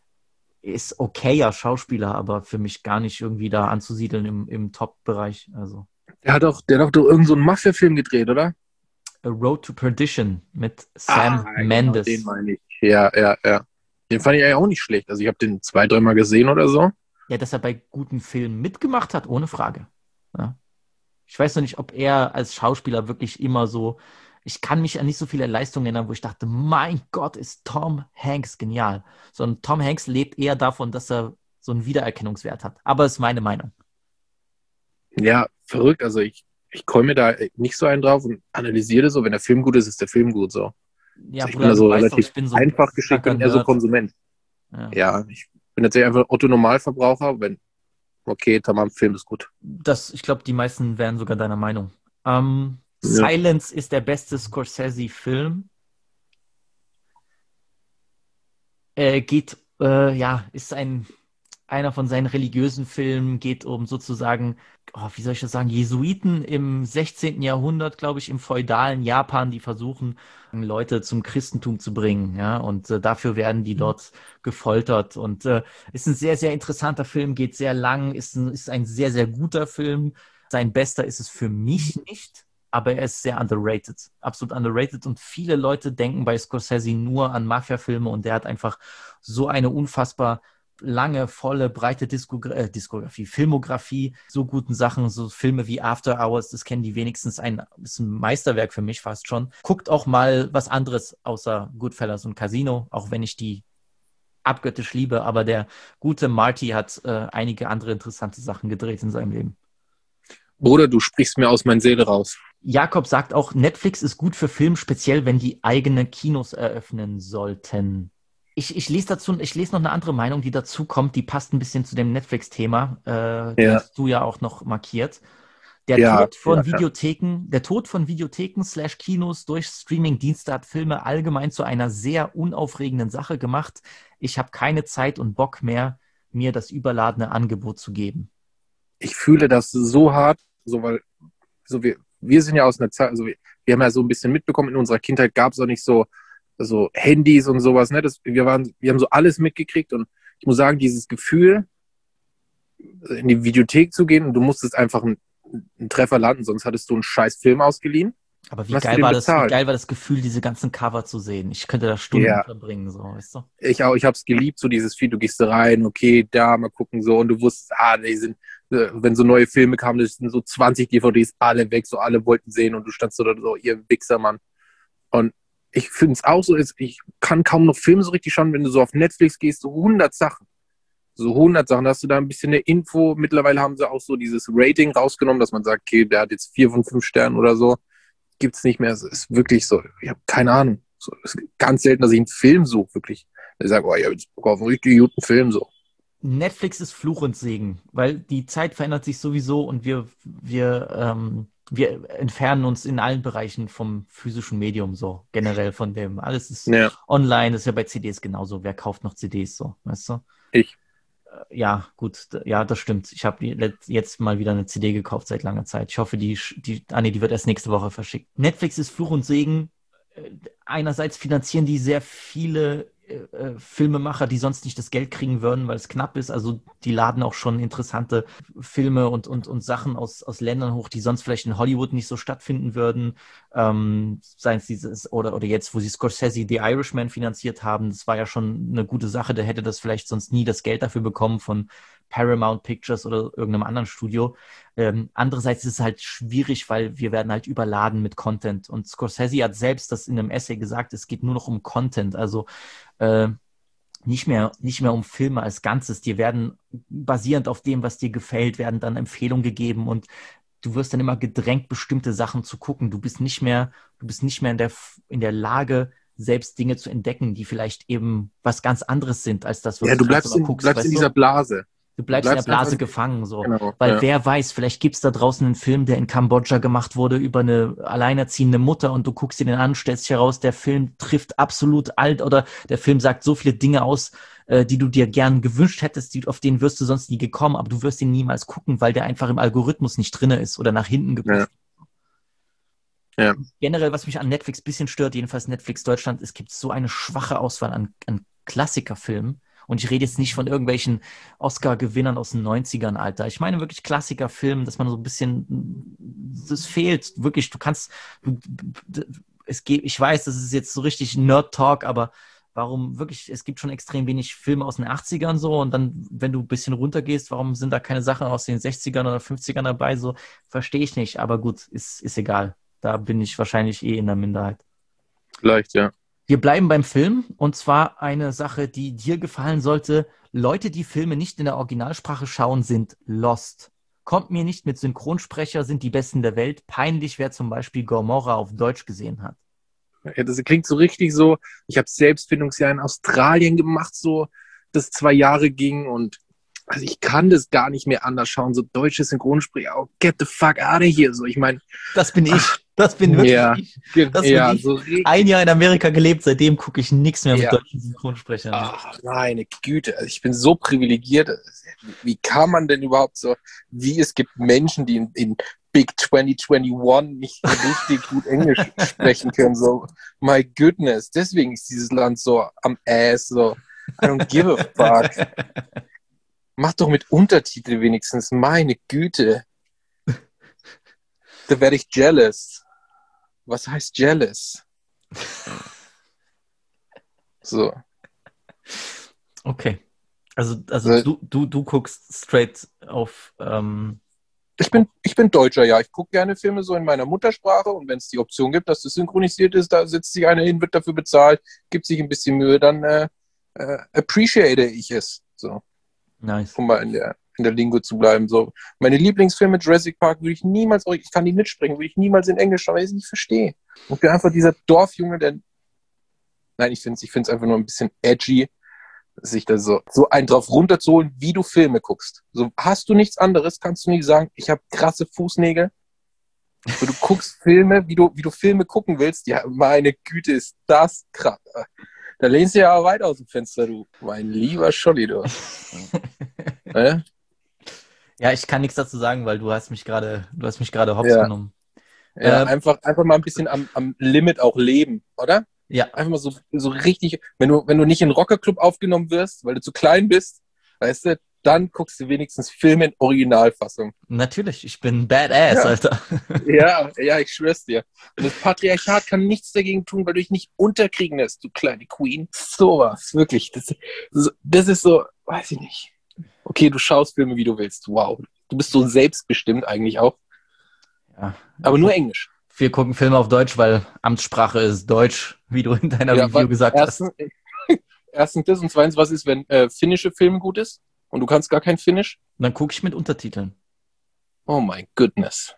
[SPEAKER 1] ist okayer Schauspieler, aber für mich gar nicht irgendwie da anzusiedeln im Top-Bereich. Also
[SPEAKER 3] Der hat doch irgend so einen Mafia-Film gedreht, oder?
[SPEAKER 1] A Road to Perdition mit Sam Mendes.
[SPEAKER 3] Genau, den meine ich. Ja. Den fand ich eigentlich auch nicht schlecht. Also ich habe den 2-3 Mal gesehen oder so.
[SPEAKER 1] Ja, dass er bei guten Filmen mitgemacht hat, ohne Frage. Ja. Ich weiß noch nicht, ob er als Schauspieler wirklich immer so, ich kann mich an nicht so viele Leistungen erinnern, wo ich dachte, mein Gott, ist Tom Hanks genial. Sondern Tom Hanks lebt eher davon, dass er so einen Wiedererkennungswert hat. Aber ist meine Meinung.
[SPEAKER 3] Ja, verrückt. Also ich komme mir da nicht so einen drauf und analysiere so, wenn der Film gut ist, ist der Film gut so.
[SPEAKER 1] Ja,
[SPEAKER 3] Also ich
[SPEAKER 1] Bruder,
[SPEAKER 3] bin da so
[SPEAKER 1] du weißt doch,
[SPEAKER 3] relativ
[SPEAKER 1] ich bin so
[SPEAKER 3] einfach geschickt und eher so
[SPEAKER 1] Nerd.
[SPEAKER 3] Konsument. Ja, ich bin tatsächlich einfach Otto-Normalverbraucher. Wenn, okay, tamam, Film ist gut.
[SPEAKER 1] Ich glaube, die meisten wären sogar deiner Meinung.
[SPEAKER 3] Ja.
[SPEAKER 1] Silence ist der beste Scorsese-Film. Ist einer von seinen religiösen Filmen, geht um sozusagen, wie soll ich das sagen, Jesuiten im 16. Jahrhundert, glaube ich, im feudalen Japan, die versuchen, Leute zum Christentum zu bringen, ja, und dafür werden die dort gefoltert und ist ein sehr, sehr interessanter Film, geht sehr lang, ist ein sehr, sehr guter Film. Sein bester ist es für mich nicht, aber er ist sehr underrated, absolut underrated und viele Leute denken bei Scorsese nur an Mafia-Filme und der hat einfach so eine unfassbar lange, volle, breite Filmografie, so guten Sachen, so Filme wie After Hours, das kennen die wenigstens, ist ein Meisterwerk für mich fast schon. Guckt auch mal was anderes außer Goodfellas und Casino, auch wenn ich die abgöttisch liebe, aber der gute Marty hat einige andere interessante Sachen gedreht in seinem Leben.
[SPEAKER 3] Bruder, du sprichst mir aus meiner Seele raus.
[SPEAKER 1] Jakob sagt auch, Netflix ist gut für Film, speziell wenn die eigene Kinos eröffnen sollten. Ich lese noch eine andere Meinung, die dazu kommt, die passt ein bisschen zu dem Netflix-Thema, die hast du ja auch noch markiert. Der Tod von Videotheken / Kinos durch Streaming-Dienste hat Filme allgemein zu einer sehr unaufregenden Sache gemacht. Ich habe keine Zeit und Bock mehr, mir das überladene Angebot zu geben.
[SPEAKER 3] Ich fühle das so hart, weil wir sind ja aus einer Zeit, also wir haben ja so ein bisschen mitbekommen, in unserer Kindheit gab es auch nicht so Handys und sowas, ne? Wir haben so alles mitgekriegt und ich muss sagen, dieses Gefühl, in die Videothek zu gehen und du musstest einfach einen Treffer landen, sonst hattest du einen scheiß Film ausgeliehen.
[SPEAKER 1] Aber wie geil war das Gefühl, diese ganzen Cover zu sehen? Ich könnte da Stunden verbringen, so, weißt du?
[SPEAKER 3] Ich auch, ich hab's geliebt, so dieses Feed, du gehst da rein, okay, da, mal gucken, so, und du wusstest, wenn so neue Filme kamen, das sind so 20 DVDs, alle weg, so alle wollten sehen und du standst so da so, ihr Wichser, Mann. Und ich finde es auch so, ich kann kaum noch Filme so richtig schauen, wenn du so auf Netflix gehst, so 100 Sachen. so 100 Sachen, hast du da ein bisschen eine Info. Mittlerweile haben sie auch so dieses Rating rausgenommen, dass man sagt, okay, der hat jetzt 4 von 5 Sternen oder so. Gibt's nicht mehr. Es ist wirklich so, ich habe keine Ahnung. So, es ist ganz selten, dass ich einen Film suche, wirklich. Ich sage, oh, ich habe jetzt Bock auf einen richtig guten Film, so.
[SPEAKER 1] Netflix ist Fluch und Segen, weil die Zeit verändert sich sowieso und wir entfernen uns in allen Bereichen vom physischen Medium, so generell von dem. Alles ist online, das ist ja bei CDs genauso. Wer kauft noch CDs, so, weißt du?
[SPEAKER 3] Ich.
[SPEAKER 1] Ja, gut, ja, das stimmt. Ich habe jetzt mal wieder eine CD gekauft seit langer Zeit. Ich hoffe, die wird erst nächste Woche verschickt. Netflix ist Fluch und Segen. Einerseits finanzieren die sehr viele Filmemacher, die sonst nicht das Geld kriegen würden, weil es knapp ist. Also die laden auch schon interessante Filme und Sachen aus Ländern hoch, die sonst vielleicht in Hollywood nicht so stattfinden würden. Seien es dieses, oder jetzt, wo sie Scorsese The Irishman finanziert haben, das war ja schon eine gute Sache. Der hätte das vielleicht sonst nie das Geld dafür bekommen von Paramount Pictures oder irgendeinem anderen Studio. Andererseits ist es halt schwierig, weil wir werden halt überladen mit Content. Und Scorsese hat selbst das in einem Essay gesagt, es geht nur noch um Content. Also nicht mehr um Filme als Ganzes. Dir werden, basierend auf dem, was dir gefällt, werden dann Empfehlungen gegeben und du wirst dann immer gedrängt, bestimmte Sachen zu gucken. Du bist nicht mehr in der Lage, selbst Dinge zu entdecken, die vielleicht eben was ganz anderes sind, als das, was
[SPEAKER 3] du bleibst in dieser Blase.
[SPEAKER 1] Du bleibst in der Blase gefangen, so. Genau, weil wer weiß, vielleicht gibt's da draußen einen Film, der in Kambodscha gemacht wurde über eine alleinerziehende Mutter und du guckst dir den an, stellst dich heraus, der Film trifft absolut alt oder der Film sagt so viele Dinge aus, die du dir gern gewünscht hättest, auf den wirst du sonst nie gekommen, aber du wirst ihn niemals gucken, weil der einfach im Algorithmus nicht drin ist oder nach hinten gepusht. Ja. Generell, was mich an Netflix ein bisschen stört, jedenfalls Netflix Deutschland, es gibt so eine schwache Auswahl an Klassikerfilmen. Und ich rede jetzt nicht von irgendwelchen Oscar-Gewinnern aus den 90ern, Alter. Ich meine wirklich Klassikerfilme, dass man so ein bisschen, das fehlt wirklich. Ich weiß, das ist jetzt so richtig Nerd-Talk, aber warum wirklich, es gibt schon extrem wenig Filme aus den 80ern so und dann, wenn du ein bisschen runtergehst, warum sind da keine Sachen aus den 60ern oder 50ern dabei? So, verstehe ich nicht, aber gut, ist egal. Da bin ich wahrscheinlich in der Minderheit.
[SPEAKER 3] Vielleicht, ja.
[SPEAKER 1] Wir bleiben beim Film und zwar eine Sache, die dir gefallen sollte. Leute, die Filme nicht in der Originalsprache schauen, sind lost. Kommt mir nicht mit Synchronsprecher, sind die Besten der Welt. Peinlich, wer zum Beispiel Gomorrah auf Deutsch gesehen hat.
[SPEAKER 3] Ja, das klingt so richtig so. Ich habe Selbstfindungsjahr in Australien gemacht, so das 2 Jahre ging und also ich kann das gar nicht mehr anders schauen. So deutsche Synchronsprecher, oh, get the fuck out of here. So, ich meine,
[SPEAKER 1] das bin ich. Das bin wirklich ich. Das bin ich. So 1 Jahr in Amerika gelebt, seitdem gucke ich nichts mehr mit deutschen Synchronsprechern.
[SPEAKER 3] Ach, meine Güte, also ich bin so privilegiert. Wie kann man denn überhaupt so, es gibt Menschen, die in Big 2021 nicht richtig gut Englisch sprechen können. So, my goodness, deswegen ist dieses Land so am Ass, so, I don't give a fuck. Mach doch mit Untertitel wenigstens, meine Güte. Da werde ich jealous. Was heißt jealous? So.
[SPEAKER 1] Okay. Also du guckst straight auf...
[SPEAKER 3] Ich bin Deutscher, ja. Ich gucke gerne Filme so in meiner Muttersprache und wenn es die Option gibt, dass das synchronisiert ist, da setzt sich einer hin, wird dafür bezahlt, gibt sich ein bisschen Mühe, dann appreciate ich es. So.
[SPEAKER 1] Nice.
[SPEAKER 3] Um mal in der Lingo zu bleiben. So. Meine Lieblingsfilme, Jurassic Park, würde ich niemals, ich kann die mitsprechen, würde ich niemals in Englisch schauen, weil ich es nicht verstehe. Und bin einfach dieser Dorfjunge, ich finde es einfach nur ein bisschen edgy, sich da so einen drauf runterzuholen, wie du Filme guckst. So, hast du nichts anderes, kannst du nicht sagen, ich habe krasse Fußnägel. So, du guckst Filme, wie du Filme gucken willst. Ja, meine Güte, ist das krass. Da lehnst du ja aber weit aus dem Fenster, du. Mein lieber Scholli, du.
[SPEAKER 1] Ja, ich kann nichts dazu sagen, weil du hast mich gerade hops genommen.
[SPEAKER 3] Ja, einfach mal ein bisschen am Limit auch leben, oder?
[SPEAKER 1] Ja.
[SPEAKER 3] Einfach mal so richtig, wenn du nicht in den Rockerclub aufgenommen wirst, weil du zu klein bist, weißt du, dann guckst du wenigstens Filme in Originalfassung.
[SPEAKER 1] Natürlich, ich bin Badass, Alter.
[SPEAKER 3] Ja, ich schwör's dir. Und das Patriarchat kann nichts dagegen tun, weil du dich nicht unterkriegen lässt, du kleine Queen. Sowas, wirklich. Das ist so, weiß ich nicht. Okay, du schaust Filme, wie du willst. Wow. Du bist so selbstbestimmt eigentlich auch.
[SPEAKER 1] Ja.
[SPEAKER 3] Aber nur Englisch.
[SPEAKER 1] Wir gucken Filme auf Deutsch, weil Amtssprache ist Deutsch, wie du in deiner Review gesagt hast.
[SPEAKER 3] Erstens das und zweitens, was ist, wenn finnische Filme gut ist? Und du kannst gar kein Finnisch?
[SPEAKER 1] Und dann gucke ich mit Untertiteln.
[SPEAKER 3] Oh my goodness.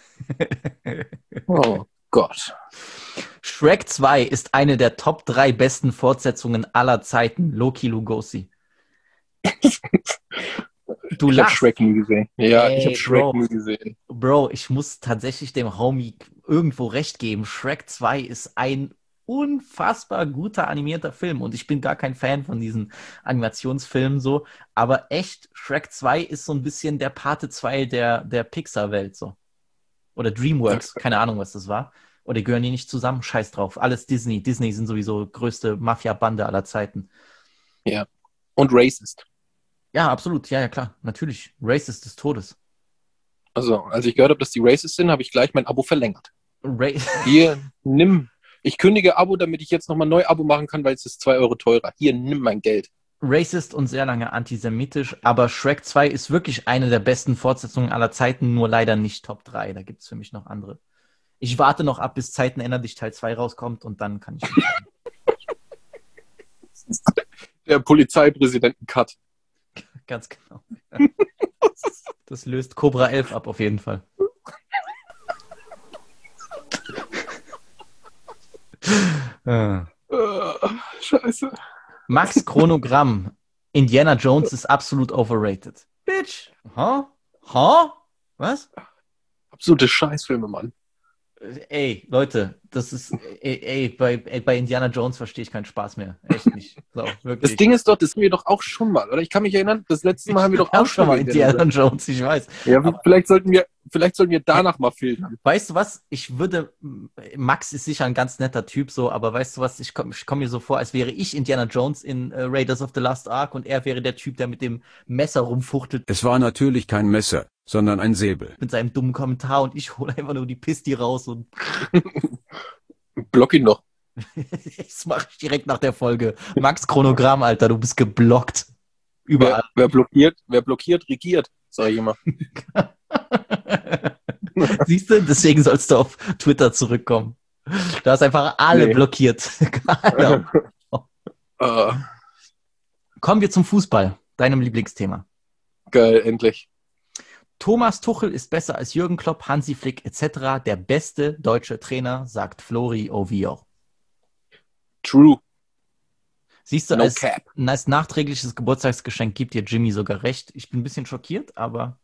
[SPEAKER 3] Oh Gott.
[SPEAKER 1] Shrek 2 ist eine der Top 3 besten Fortsetzungen aller Zeiten. Loki Lugosi. Du
[SPEAKER 3] Ich habe
[SPEAKER 1] lachst.
[SPEAKER 3] Shrek nie gesehen. Ja,
[SPEAKER 1] Ey,
[SPEAKER 3] ich habe Shrek
[SPEAKER 1] Bro.
[SPEAKER 3] nie gesehen.
[SPEAKER 1] Bro, ich muss tatsächlich dem Homie irgendwo recht geben. Shrek 2 ist ein unfassbar guter animierter Film und ich bin gar kein Fan von diesen Animationsfilmen so, aber echt, Shrek 2 ist so ein bisschen der Pate 2 der Pixar-Welt so. Oder DreamWorks, keine Ahnung, was das war. Oder gehören die nicht zusammen? Scheiß drauf. Alles Disney. Disney sind sowieso größte Mafia-Bande aller Zeiten.
[SPEAKER 3] Ja. Und Racist.
[SPEAKER 1] Ja, absolut. Ja, ja, klar. Natürlich. Racist des Todes.
[SPEAKER 3] Also, als ich gehört habe, dass die Racist sind, habe ich gleich mein Abo verlängert.
[SPEAKER 1] Ra
[SPEAKER 3] Hier, nimm. Ich kündige Abo, damit ich jetzt nochmal neu Abo machen kann, weil es ist 2 Euro teurer. Hier, nimm mein Geld.
[SPEAKER 1] Racist und sehr lange antisemitisch, aber Shrek 2 ist wirklich eine der besten Fortsetzungen aller Zeiten, nur leider nicht Top 3. Da gibt es für mich noch andere. Ich warte noch ab, bis Zeiten ändern sich Teil 2 rauskommt und dann kann ich entscheiden.
[SPEAKER 3] Der Polizeipräsidenten-Cut.
[SPEAKER 1] Ganz genau. Das löst Cobra 11 ab, auf jeden Fall.
[SPEAKER 3] Scheiße.
[SPEAKER 1] Max Chronogramm. Indiana Jones ist absolut overrated. Bitch. Huh? Huh? Was?
[SPEAKER 3] Absolute Scheißfilme, Mann.
[SPEAKER 1] Ey, Leute, das ist, bei Indiana Jones verstehe ich keinen Spaß mehr. Echt nicht. So, wirklich.
[SPEAKER 3] Das Ding ist doch, das haben wir doch auch schon mal, oder? Ich kann mich erinnern, das letzte Mal haben wir doch auch schon mal
[SPEAKER 1] Indiana Jones, ich weiß.
[SPEAKER 3] Ja, vielleicht sollten wir danach mal filtern.
[SPEAKER 1] Weißt du was? Max ist sicher ein ganz netter Typ so, aber weißt du was? Ich komm mir so vor, als wäre ich Indiana Jones in Raiders of the Lost Ark und er wäre der Typ, der mit dem Messer rumfuchtelt
[SPEAKER 8] Es war natürlich kein Messer, sondern ein Säbel.
[SPEAKER 1] mit seinem dummen Kommentar und ich hole einfach nur die Pisti raus und
[SPEAKER 3] Block ihn doch.
[SPEAKER 1] das mache ich direkt nach der Folge. Max Chronogramm, Alter, du bist geblockt. Überall.
[SPEAKER 3] Wer blockiert, regiert, sag ich immer.
[SPEAKER 1] Siehst du? Deswegen sollst du auf Twitter zurückkommen. Du hast einfach alle blockiert. Genau. Kommen wir zum Fußball, deinem Lieblingsthema.
[SPEAKER 3] Geil, endlich.
[SPEAKER 1] Thomas Tuchel ist besser als Jürgen Klopp, Hansi Flick etc. Der beste deutsche Trainer, sagt Flori Ovio.
[SPEAKER 3] True.
[SPEAKER 1] Siehst du,
[SPEAKER 3] No
[SPEAKER 1] als
[SPEAKER 3] cap.
[SPEAKER 1] nachträgliches Geburtstagsgeschenk gibt dir Jimmy sogar recht. Ich bin ein bisschen schockiert, aber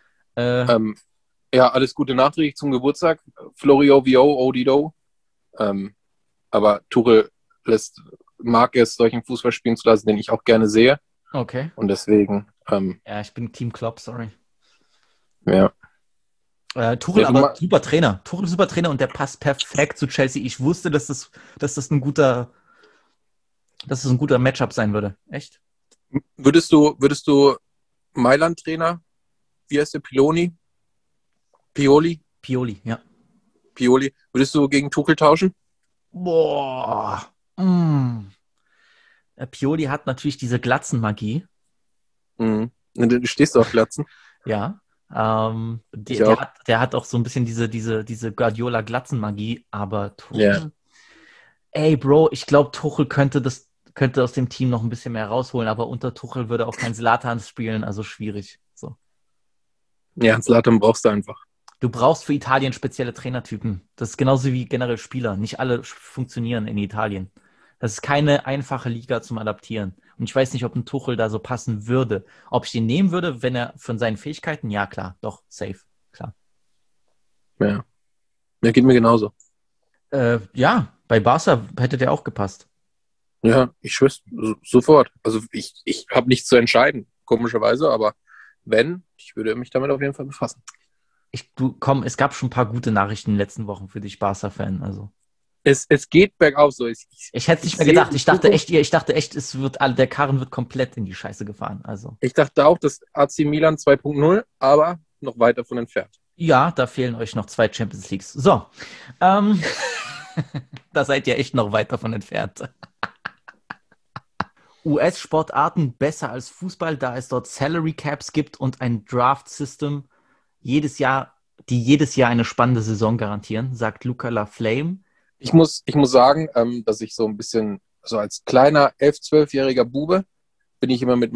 [SPEAKER 3] Ja, alles Gute nachträglich zum Geburtstag. Florio, Vio, Odido. Aber Tuchel mag es, solchen Fußball spielen zu lassen, den ich auch gerne sehe.
[SPEAKER 1] okay.
[SPEAKER 3] Und deswegen,
[SPEAKER 1] Ja, ich bin Team Klopp, sorry.
[SPEAKER 3] ja.
[SPEAKER 1] Tuchel
[SPEAKER 3] Ja,
[SPEAKER 1] aber super Trainer. Tuchel super Trainer und der passt perfekt zu Chelsea. Ich wusste, dass das ein guter Matchup sein würde. Echt?
[SPEAKER 3] Würdest du Mailand-Trainer, wie heißt der, Pioli,
[SPEAKER 1] Pioli, ja.
[SPEAKER 3] würdest du gegen Tuchel tauschen?
[SPEAKER 1] Boah. Pioli hat natürlich diese Glatzenmagie.
[SPEAKER 3] Mhm. Du stehst auf Glatzen.
[SPEAKER 1] Ja.
[SPEAKER 3] Ich auch.
[SPEAKER 1] Der hat auch so ein bisschen diese Guardiola-Glatzenmagie, aber Tuchel.
[SPEAKER 3] Ja.
[SPEAKER 1] Ey, Bro, ich glaube, Tuchel könnte aus dem Team noch ein bisschen mehr rausholen, aber unter Tuchel würde auch kein Zlatan spielen, also schwierig. So.
[SPEAKER 3] Ja, einen Zlatan brauchst du einfach.
[SPEAKER 1] Du brauchst für Italien spezielle Trainertypen. Das ist genauso wie generell Spieler. Nicht alle funktionieren in Italien. Das ist keine einfache Liga zum Adaptieren. Und ich weiß nicht, ob ein Tuchel da so passen würde. Ob ich den nehmen würde, wenn er von seinen Fähigkeiten, ja klar, doch, safe, klar.
[SPEAKER 3] Ja, geht mir genauso.
[SPEAKER 1] Ja, bei Barca hätte der auch gepasst.
[SPEAKER 3] Ja, ich schwör's sofort. Also ich habe nichts zu entscheiden, komischerweise, aber ich würde mich damit auf jeden Fall befassen.
[SPEAKER 1] Es gab schon ein paar gute Nachrichten in den letzten Wochen für dich, Barca-Fan. Also.
[SPEAKER 3] Es geht bergauf so.
[SPEAKER 1] Ich hätte es nicht mehr gedacht. Ich dachte echt, der Karren wird komplett in die Scheiße gefahren. Also.
[SPEAKER 3] Ich dachte auch, dass AC Milan 2.0, aber noch weit davon entfernt.
[SPEAKER 1] Ja, da fehlen euch noch 2 Champions Leagues. So. Da seid ihr echt noch weit davon entfernt. US-Sportarten besser als Fußball, da es dort Salary Caps gibt und ein Draft-System die jedes Jahr eine spannende Saison garantieren, sagt Luca Laflame.
[SPEAKER 3] Ich muss sagen, dass ich so ein bisschen, so als kleiner 11-, 12-jähriger Bube, bin ich immer mit meinem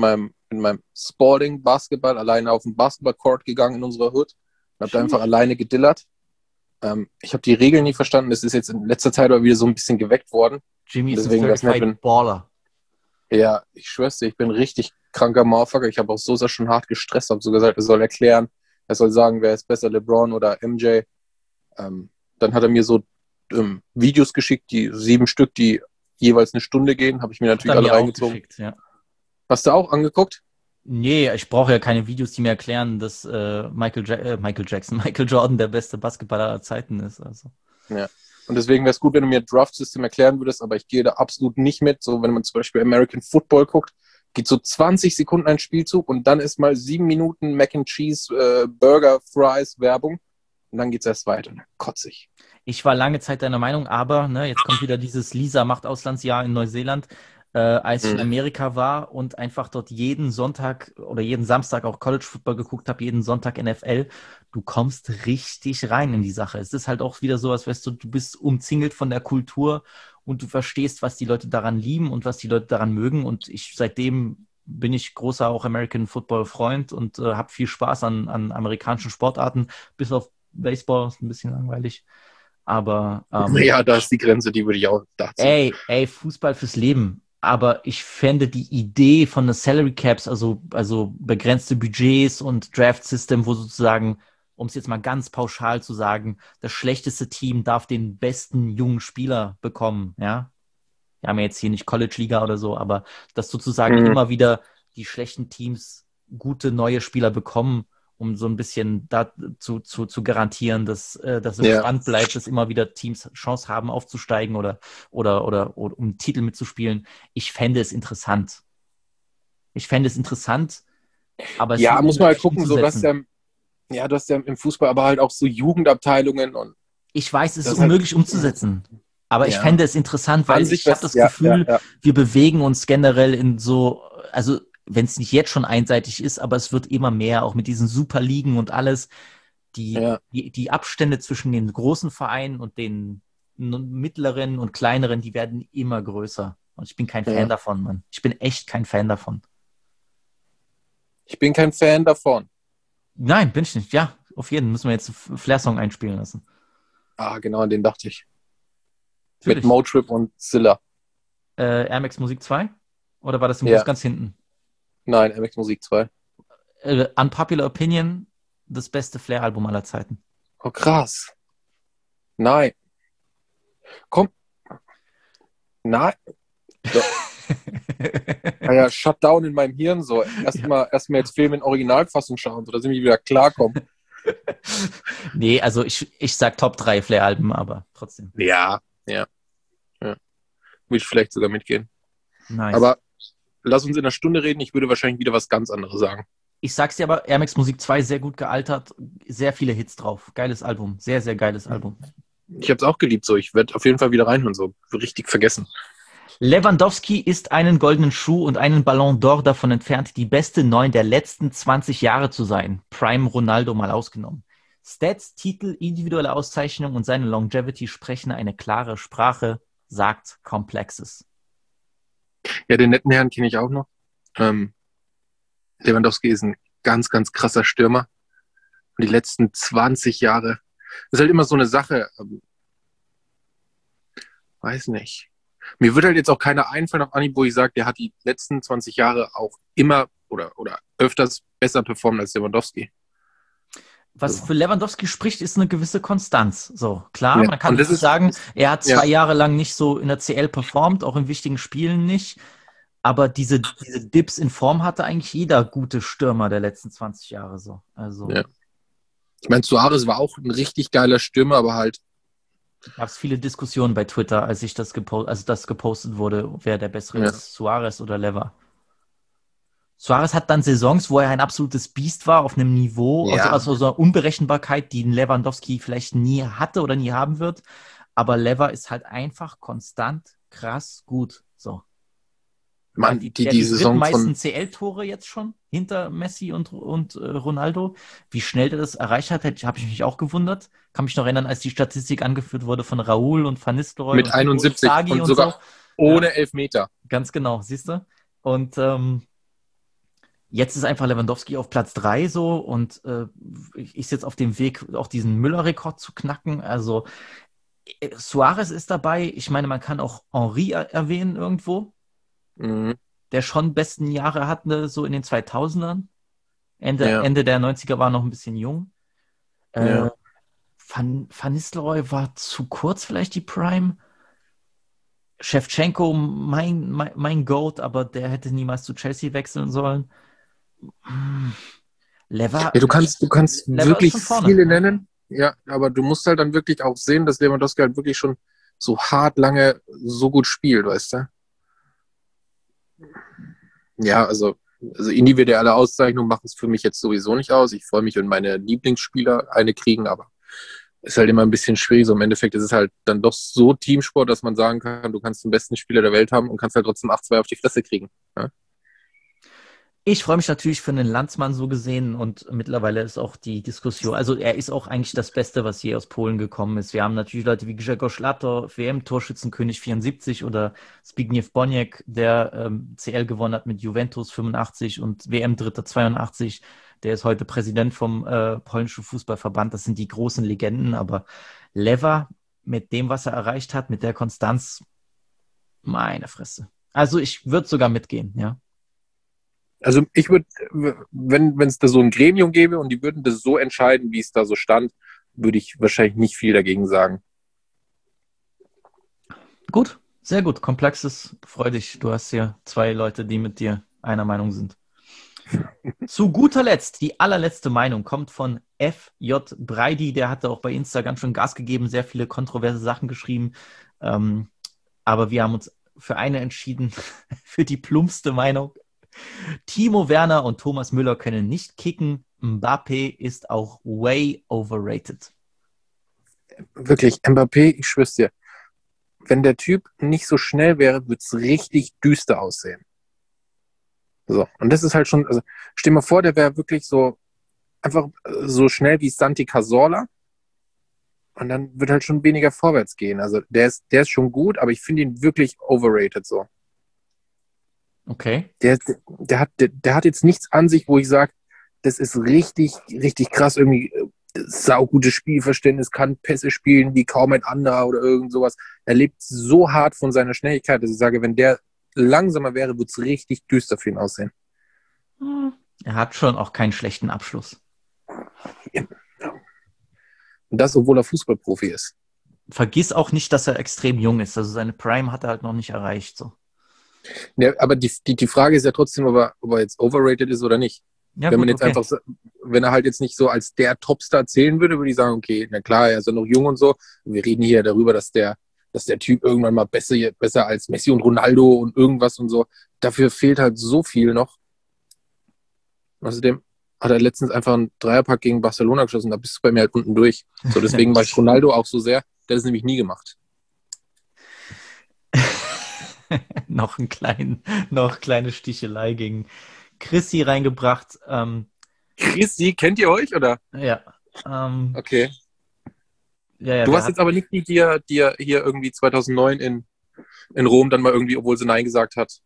[SPEAKER 3] mit meinem Sporting-Basketball alleine auf den Basketball-Court gegangen in unserer Hood und habe da einfach alleine gedillert. Ich habe die Regeln nie verstanden. Das ist jetzt in letzter Zeit aber wieder so ein bisschen geweckt worden.
[SPEAKER 1] Jimmy ist
[SPEAKER 3] Deswegen
[SPEAKER 1] ein
[SPEAKER 3] das nicht
[SPEAKER 1] Certified Baller.
[SPEAKER 3] Ja, ich schwör's dir, ich bin richtig kranker Motherfucker. Ich habe auch Sosa schon hart gestresst, habe so gesagt, er soll erklären, er soll sagen, wer ist besser, LeBron oder MJ. Dann hat er mir so Videos geschickt, die 7 Stück, die jeweils eine Stunde gehen, habe ich mir natürlich alle reingezogen.
[SPEAKER 1] Ja.
[SPEAKER 3] Hast du auch angeguckt?
[SPEAKER 1] Nee, ich brauche ja keine Videos, die mir erklären, dass Michael Jordan der beste Basketballer aller Zeiten ist. Also.
[SPEAKER 3] Ja. Und deswegen wäre es gut, wenn du mir Draft System erklären würdest, aber ich gehe da absolut nicht mit. So, wenn man zum Beispiel American Football guckt, geht so 20 Sekunden ein Spielzug und dann ist mal 7 Minuten Mac and Cheese, Burger, Fries, Werbung und dann geht's erst weiter. Kotzig.
[SPEAKER 1] Ich war lange Zeit deiner Meinung, aber jetzt kommt wieder dieses Lisa macht Auslandsjahr in Neuseeland. Als ich in Amerika war und einfach dort jeden Sonntag oder jeden Samstag auch College Football geguckt habe, jeden Sonntag NFL, du kommst richtig rein in die Sache. Es ist halt auch wieder so, als weißt du, du bist umzingelt von der Kultur und du verstehst, was die Leute daran lieben und was die Leute daran mögen. Und seitdem bin ich großer auch American Football Freund und habe viel Spaß an amerikanischen Sportarten, bis auf Baseball, ist ein bisschen langweilig. Aber
[SPEAKER 3] ja, da ist die Grenze, die würde ich auch dazu.
[SPEAKER 1] Ey, Fußball fürs Leben. Aber ich fände die Idee von den Salary Caps, also begrenzte Budgets und Draft System, wo sozusagen, um es jetzt mal ganz pauschal zu sagen, das schlechteste Team darf den besten jungen Spieler bekommen, ja. Wir haben ja jetzt hier nicht College-Liga oder so, aber dass sozusagen immer wieder die schlechten Teams gute neue Spieler bekommen, um so ein bisschen dazu zu garantieren, dass es spannend bleibt, dass immer wieder Teams Chance haben aufzusteigen oder um Titel mitzuspielen. Ich fände es interessant. Aber es
[SPEAKER 3] ja,
[SPEAKER 1] ist
[SPEAKER 3] muss man halt gucken, so
[SPEAKER 1] umzusetzen.
[SPEAKER 3] du hast ja im Fußball aber halt auch so Jugendabteilungen und
[SPEAKER 1] ich weiß, es ist
[SPEAKER 3] das
[SPEAKER 1] unmöglich umzusetzen. Aber ich fände es interessant, weil ich habe das Gefühl, wir bewegen uns generell in so, also wenn es nicht jetzt schon einseitig ist, aber es wird immer mehr, auch mit diesen Superligen und alles. Die Abstände zwischen den großen Vereinen und den mittleren und kleineren, die werden immer größer. Und ich bin kein Fan davon, Mann. Ich bin echt kein Fan davon.
[SPEAKER 3] Ich bin kein Fan davon.
[SPEAKER 1] Nein, bin ich nicht. Ja, auf jeden Fall müssen wir jetzt einen Flair-Song einspielen lassen.
[SPEAKER 3] Ah, genau, an den dachte ich.
[SPEAKER 1] Natürlich.
[SPEAKER 3] Mit Motrip und Zilla.
[SPEAKER 1] Air Max Musik 2? Oder war das im Bus ganz hinten?
[SPEAKER 3] Nein, MX Musik 2.
[SPEAKER 1] Unpopular Opinion, das beste Flair-Album aller Zeiten.
[SPEAKER 3] Oh, krass. Nein. Komm. Nein. So. Ja, Shutdown in meinem Hirn so. Erstmal jetzt Film in Originalfassung schauen, sodass ich mich wieder klarkomme.
[SPEAKER 1] Nee, also ich sag Top 3 Flair-Alben, aber trotzdem.
[SPEAKER 3] Ja. Will ich vielleicht sogar mitgehen.
[SPEAKER 1] Nice.
[SPEAKER 3] Aber lass uns in einer Stunde reden. Ich würde wahrscheinlich wieder was ganz anderes sagen.
[SPEAKER 1] Ich sag's dir aber, Air Max Musik 2 sehr gut gealtert. Sehr viele Hits drauf. Geiles Album. Sehr, sehr geiles Album.
[SPEAKER 3] Ich habe es auch geliebt. So, ich werde auf jeden Fall wieder reinhören. So richtig vergessen.
[SPEAKER 1] Lewandowski ist einen goldenen Schuh und einen Ballon d'Or davon entfernt, die beste 9 der letzten 20 Jahre zu sein. Prime Ronaldo mal ausgenommen. Stats, Titel, individuelle Auszeichnung und seine Longevity sprechen eine klare Sprache, sagt Complexes.
[SPEAKER 3] Ja, den netten Herrn kenne ich auch noch. Lewandowski ist ein ganz, ganz krasser Stürmer. Und die letzten 20 Jahre, das ist halt immer so eine Sache, weiß nicht. Mir wird halt jetzt auch keiner einfallen auf Anhieb, wo ich sage, der hat die letzten 20 Jahre auch immer oder öfters besser performt als Lewandowski.
[SPEAKER 1] Was für Lewandowski spricht, ist eine gewisse Konstanz. So, klar, man kann
[SPEAKER 3] das
[SPEAKER 1] sagen, er hat 2 Jahre lang nicht so in der CL performt, auch in wichtigen Spielen nicht. Aber diese Dips in Form hatte eigentlich jeder gute Stürmer der letzten 20 Jahre so. Also,
[SPEAKER 3] ich meine, Suarez war auch ein richtig geiler Stürmer, aber halt.
[SPEAKER 1] Gab es viele Diskussionen bei Twitter, als das gepostet wurde, wer der bessere ist, Suarez oder Lever. Suarez hat dann Saisons, wo er ein absolutes Biest war, auf einem Niveau, also so einer Unberechenbarkeit, die Lewandowski vielleicht nie hatte oder nie haben wird. Aber Lever ist halt einfach konstant krass gut. So.
[SPEAKER 3] Man, die Saison
[SPEAKER 1] meisten CL-Tore jetzt schon hinter Messi und Ronaldo. Wie schnell der das erreicht hat, habe ich mich auch gewundert. Kann mich noch erinnern, als die Statistik angeführt wurde von Raúl und Van Nistelrooy.
[SPEAKER 3] Mit 71 und sogar
[SPEAKER 1] so.
[SPEAKER 3] ohne Elfmeter.
[SPEAKER 1] Ganz genau, siehst du? Und Jetzt ist einfach Lewandowski auf Platz 3 so und ist jetzt auf dem Weg, auch diesen Müller-Rekord zu knacken. Also Suarez ist dabei. Ich meine, man kann auch Henry erwähnen irgendwo, der schon besten Jahre hatte, so in den 2000ern. Ende der 90er war noch ein bisschen jung. Van Nistelrooy war zu kurz vielleicht die Prime. Shevchenko, mein Goat, aber der hätte niemals zu Chelsea wechseln sollen. Lever.
[SPEAKER 3] Ja, du kannst
[SPEAKER 1] Lever
[SPEAKER 3] wirklich
[SPEAKER 1] ist schon vorne.
[SPEAKER 3] viele nennen. Ja, aber du musst halt dann wirklich auch sehen, dass Lewandowski halt wirklich schon so hart lange so gut spielt, weißt du? Ja, also individuelle Auszeichnungen machen es für mich jetzt sowieso nicht aus. Ich freue mich, wenn meine Lieblingsspieler eine kriegen, aber ist halt immer ein bisschen schwierig. So im Endeffekt ist es halt dann doch so Teamsport, dass man sagen kann, du kannst den besten Spieler der Welt haben und kannst halt trotzdem 8-2 auf die Fresse kriegen. Ja?
[SPEAKER 1] Ich freue mich natürlich für einen Landsmann so gesehen und mittlerweile ist auch die Diskussion, also er ist auch eigentlich das Beste, was je aus Polen gekommen ist. Wir haben natürlich Leute wie Grzegorz Lato, WM-Torschützenkönig 74 oder Zbigniew Boniek, der CL gewonnen hat mit Juventus 85 und WM-Dritter 82. Der ist heute Präsident vom polnischen Fußballverband. Das sind die großen Legenden, aber Lever mit dem, was er erreicht hat, mit der Konstanz, meine Fresse. Also ich würde sogar mitgehen, ja.
[SPEAKER 3] Also ich würde, wenn es da so ein Gremium gäbe und die würden das so entscheiden, wie es da so stand, würde ich wahrscheinlich nicht viel dagegen sagen.
[SPEAKER 1] Gut, sehr gut. Komplexes, freu dich. Du hast hier 2 Leute, die mit dir einer Meinung sind. Zu guter Letzt, die allerletzte Meinung kommt von FJ Breidi. Der hatte auch bei Insta ganz schön Gas gegeben, sehr viele kontroverse Sachen geschrieben. Aber wir haben uns für eine entschieden, für die plumpste Meinung. Timo Werner und Thomas Müller können nicht kicken. Mbappé ist auch way overrated.
[SPEAKER 3] Wirklich, Mbappé, ich schwör's dir, wenn der Typ nicht so schnell wäre, würde es richtig düster aussehen. So, und das ist halt schon, also stell dir mal vor, der wäre wirklich so einfach so schnell wie Santi Cazorla und dann wird halt schon weniger vorwärts gehen. Also der ist schon gut, aber ich finde ihn wirklich overrated so.
[SPEAKER 1] Okay.
[SPEAKER 3] Der hat jetzt nichts an sich, wo ich sage, das ist richtig, richtig krass, irgendwie saugutes Spielverständnis, kann Pässe spielen wie kaum ein anderer oder irgend sowas. Er lebt so hart von seiner Schnelligkeit, dass ich sage, wenn der langsamer wäre, würde es richtig düster für ihn aussehen.
[SPEAKER 1] Er hat schon auch keinen schlechten Abschluss.
[SPEAKER 3] Ja. Und das, obwohl er Fußballprofi ist.
[SPEAKER 1] Vergiss auch nicht, dass er extrem jung ist. Also seine Prime hat er halt noch nicht erreicht. So.
[SPEAKER 3] Ja, aber die Frage ist ja trotzdem, ob er jetzt overrated ist oder nicht.
[SPEAKER 1] Ja,
[SPEAKER 3] wenn
[SPEAKER 1] gut,
[SPEAKER 3] man jetzt
[SPEAKER 1] okay.
[SPEAKER 3] einfach, wenn er halt jetzt nicht so als der Topstar zählen würde, würde ich sagen, okay, na klar, er ist ja noch jung und so. Und wir reden hier darüber, dass der Typ irgendwann mal besser als Messi und Ronaldo und irgendwas und so. Dafür fehlt halt so viel noch. Außerdem hat er letztens einfach einen Dreierpack gegen Barcelona geschossen, da bist du bei mir halt unten durch. So, deswegen war ich Ronaldo auch so sehr, der hat es nämlich nie gemacht.
[SPEAKER 1] noch kleine Stichelei gegen Chrissy reingebracht.
[SPEAKER 3] Chrissy, kennt ihr euch, oder?
[SPEAKER 1] Ja.
[SPEAKER 3] Okay.
[SPEAKER 1] Ja,
[SPEAKER 3] du warst jetzt aber nicht die, die hier irgendwie 2009 in Rom dann mal irgendwie, obwohl sie Nein gesagt hat.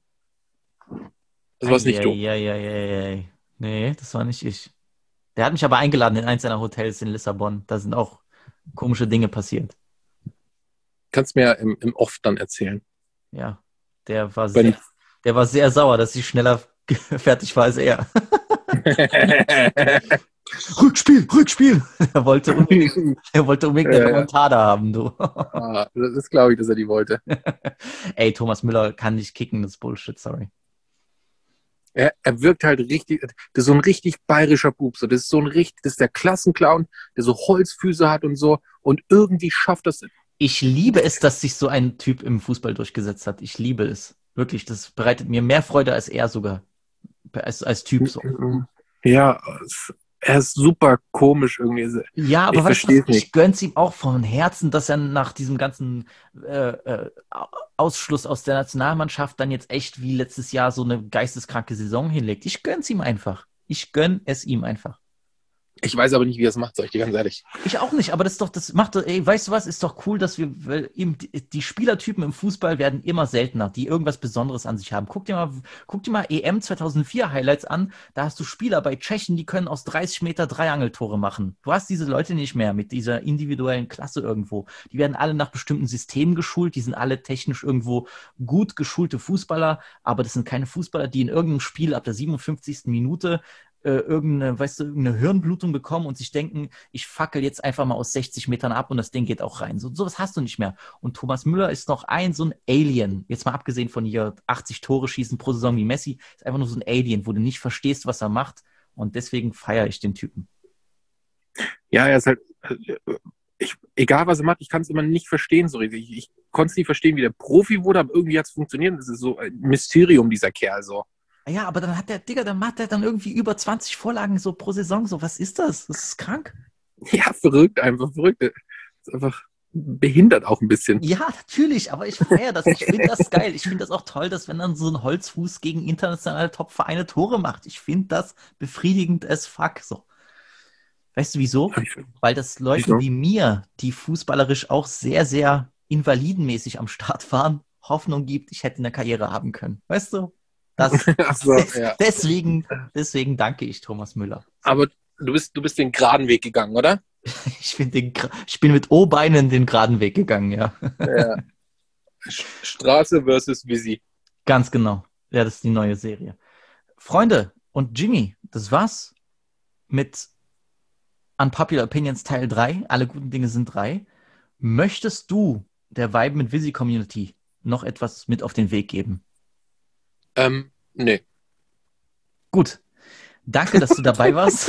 [SPEAKER 3] Das war's nicht du.
[SPEAKER 1] Nee, das war nicht ich. Der hat mich aber eingeladen in eins seiner Hotels in Lissabon. Da sind auch komische Dinge passiert.
[SPEAKER 3] Kannst mir im Off dann erzählen.
[SPEAKER 1] Ja, der war sehr sauer, dass ich schneller fertig war als er. Rückspiel! Er wollte unbedingt eine Remontada haben, du.
[SPEAKER 3] Das ist, glaube ich, dass er die wollte.
[SPEAKER 1] Ey, Thomas Müller kann nicht kicken, das ist Bullshit, sorry.
[SPEAKER 3] Er wirkt halt richtig, das ist so ein richtig bayerischer Bub, so. Das ist der Klassenclown, der so Holzfüße hat und so und irgendwie schafft das.
[SPEAKER 1] Ich liebe es, dass sich so ein Typ im Fußball durchgesetzt hat. Ich liebe es. Wirklich, das bereitet mir mehr Freude als er sogar. Als Typ so.
[SPEAKER 3] Ja, er ist super komisch irgendwie.
[SPEAKER 1] Ja, aber weißt du, ich gönn's ihm auch von Herzen, dass er nach diesem ganzen Ausschluss aus der Nationalmannschaft dann jetzt echt wie letztes Jahr so eine geisteskranke Saison hinlegt. Ich gönn's ihm einfach. Ich gönn es ihm einfach.
[SPEAKER 3] Ich weiß aber nicht, wie er es macht, sag ich dir ganz ehrlich.
[SPEAKER 1] Ich auch nicht, aber das macht, weißt du was, ist doch cool, dass weil eben die Spielertypen im Fußball werden immer seltener, die irgendwas Besonderes an sich haben. Guck dir mal EM 2004 Highlights an, da hast du Spieler bei Tschechen, die können aus 30 Meter Dreiangeltore machen. Du hast diese Leute nicht mehr mit dieser individuellen Klasse irgendwo. Die werden alle nach bestimmten Systemen geschult, die sind alle technisch irgendwo gut geschulte Fußballer, aber das sind keine Fußballer, die in irgendeinem Spiel ab der 57. Minute irgendeine Hirnblutung bekommen und sich denken, ich fackel jetzt einfach mal aus 60 Metern ab und das Ding geht auch rein. Sowas hast du nicht mehr. Und Thomas Müller ist noch so ein Alien. Jetzt mal abgesehen von hier 80 Tore schießen pro Saison wie Messi, ist einfach nur so ein Alien, wo du nicht verstehst, was er macht. Und deswegen feiere ich den Typen.
[SPEAKER 3] Ja, er ist halt, egal was er macht, ich kann es immer nicht verstehen so richtig. Ich konnte es nicht verstehen, wie der Profi wurde, aber irgendwie hat es funktioniert. Das ist so ein Mysterium, dieser Kerl so.
[SPEAKER 1] Ja, aber dann macht er dann irgendwie über 20 Vorlagen so pro Saison. So, was ist das? Das ist krank.
[SPEAKER 3] Ja, verrückt. Das ist einfach behindert auch ein bisschen.
[SPEAKER 1] Ja, natürlich, aber ich feiere das. Ich finde das geil. Ich finde das auch toll, dass wenn dann so ein Holzfuß gegen internationale Top-Vereine Tore macht. Ich finde das befriedigend as fuck. So. Weißt du wieso? Weil das Leute wie mir, die fußballerisch auch sehr, sehr invalidenmäßig am Start waren, Hoffnung gibt, ich hätte eine Karriere haben können. Weißt du? Ja. Deswegen danke ich Thomas Müller.
[SPEAKER 3] Aber du bist den geraden Weg gegangen, oder?
[SPEAKER 1] Ich bin mit O-Beinen den geraden Weg gegangen, ja.
[SPEAKER 3] Straße versus Visi.
[SPEAKER 1] Ganz genau. Ja, das ist die neue Serie. Freunde und Jimmy, das war's mit Unpopular Opinions Teil 3. Alle guten Dinge sind 3. Möchtest du der Vibe mit Visi Community noch etwas mit auf den Weg geben?
[SPEAKER 3] Nee.
[SPEAKER 1] Gut. Danke, dass du dabei warst.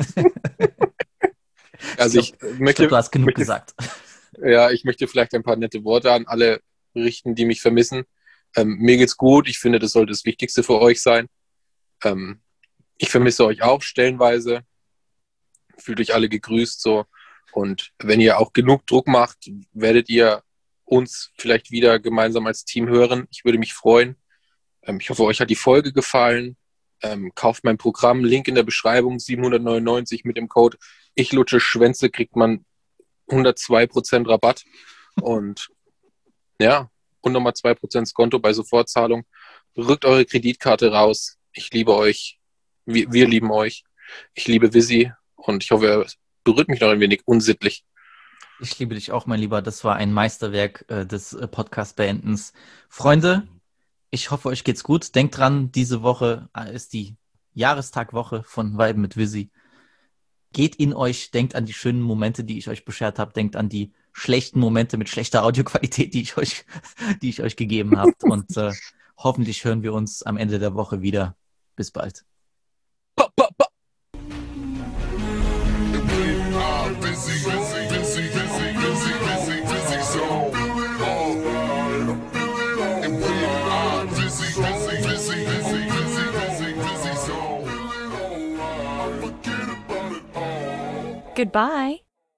[SPEAKER 3] Also ich glaube,
[SPEAKER 1] du hast genug gesagt.
[SPEAKER 3] Ja, ich möchte vielleicht ein paar nette Worte an alle richten, die mich vermissen. Mir geht's gut. Ich finde, das sollte das Wichtigste für euch sein. Ich vermisse euch auch stellenweise. Fühlt euch alle gegrüßt so. Und wenn ihr auch genug Druck macht, werdet ihr uns vielleicht wieder gemeinsam als Team hören. Ich würde mich freuen. Ich hoffe, euch hat die Folge gefallen. Kauft mein Programm, Link in der Beschreibung, 799 mit dem Code Ich lutsche Schwänze, kriegt man 102% Rabatt und nochmal 2% Skonto bei Sofortzahlung. Rückt eure Kreditkarte raus. Ich liebe euch. Wir lieben euch. Ich liebe Visi und ich hoffe, er berührt mich noch ein wenig unsittlich.
[SPEAKER 1] Ich liebe dich auch, mein Lieber. Das war ein Meisterwerk des Podcast-Beendens. Freunde, ich hoffe, euch geht's gut. Denkt dran, diese Woche ist die Jahrestagwoche von Vibe mit Visi. Geht in euch, denkt an die schönen Momente, die ich euch beschert habe. Denkt an die schlechten Momente mit schlechter Audioqualität, die ich euch gegeben habe. Und hoffentlich hören wir uns am Ende der Woche wieder. Bis bald.
[SPEAKER 9] Goodbye.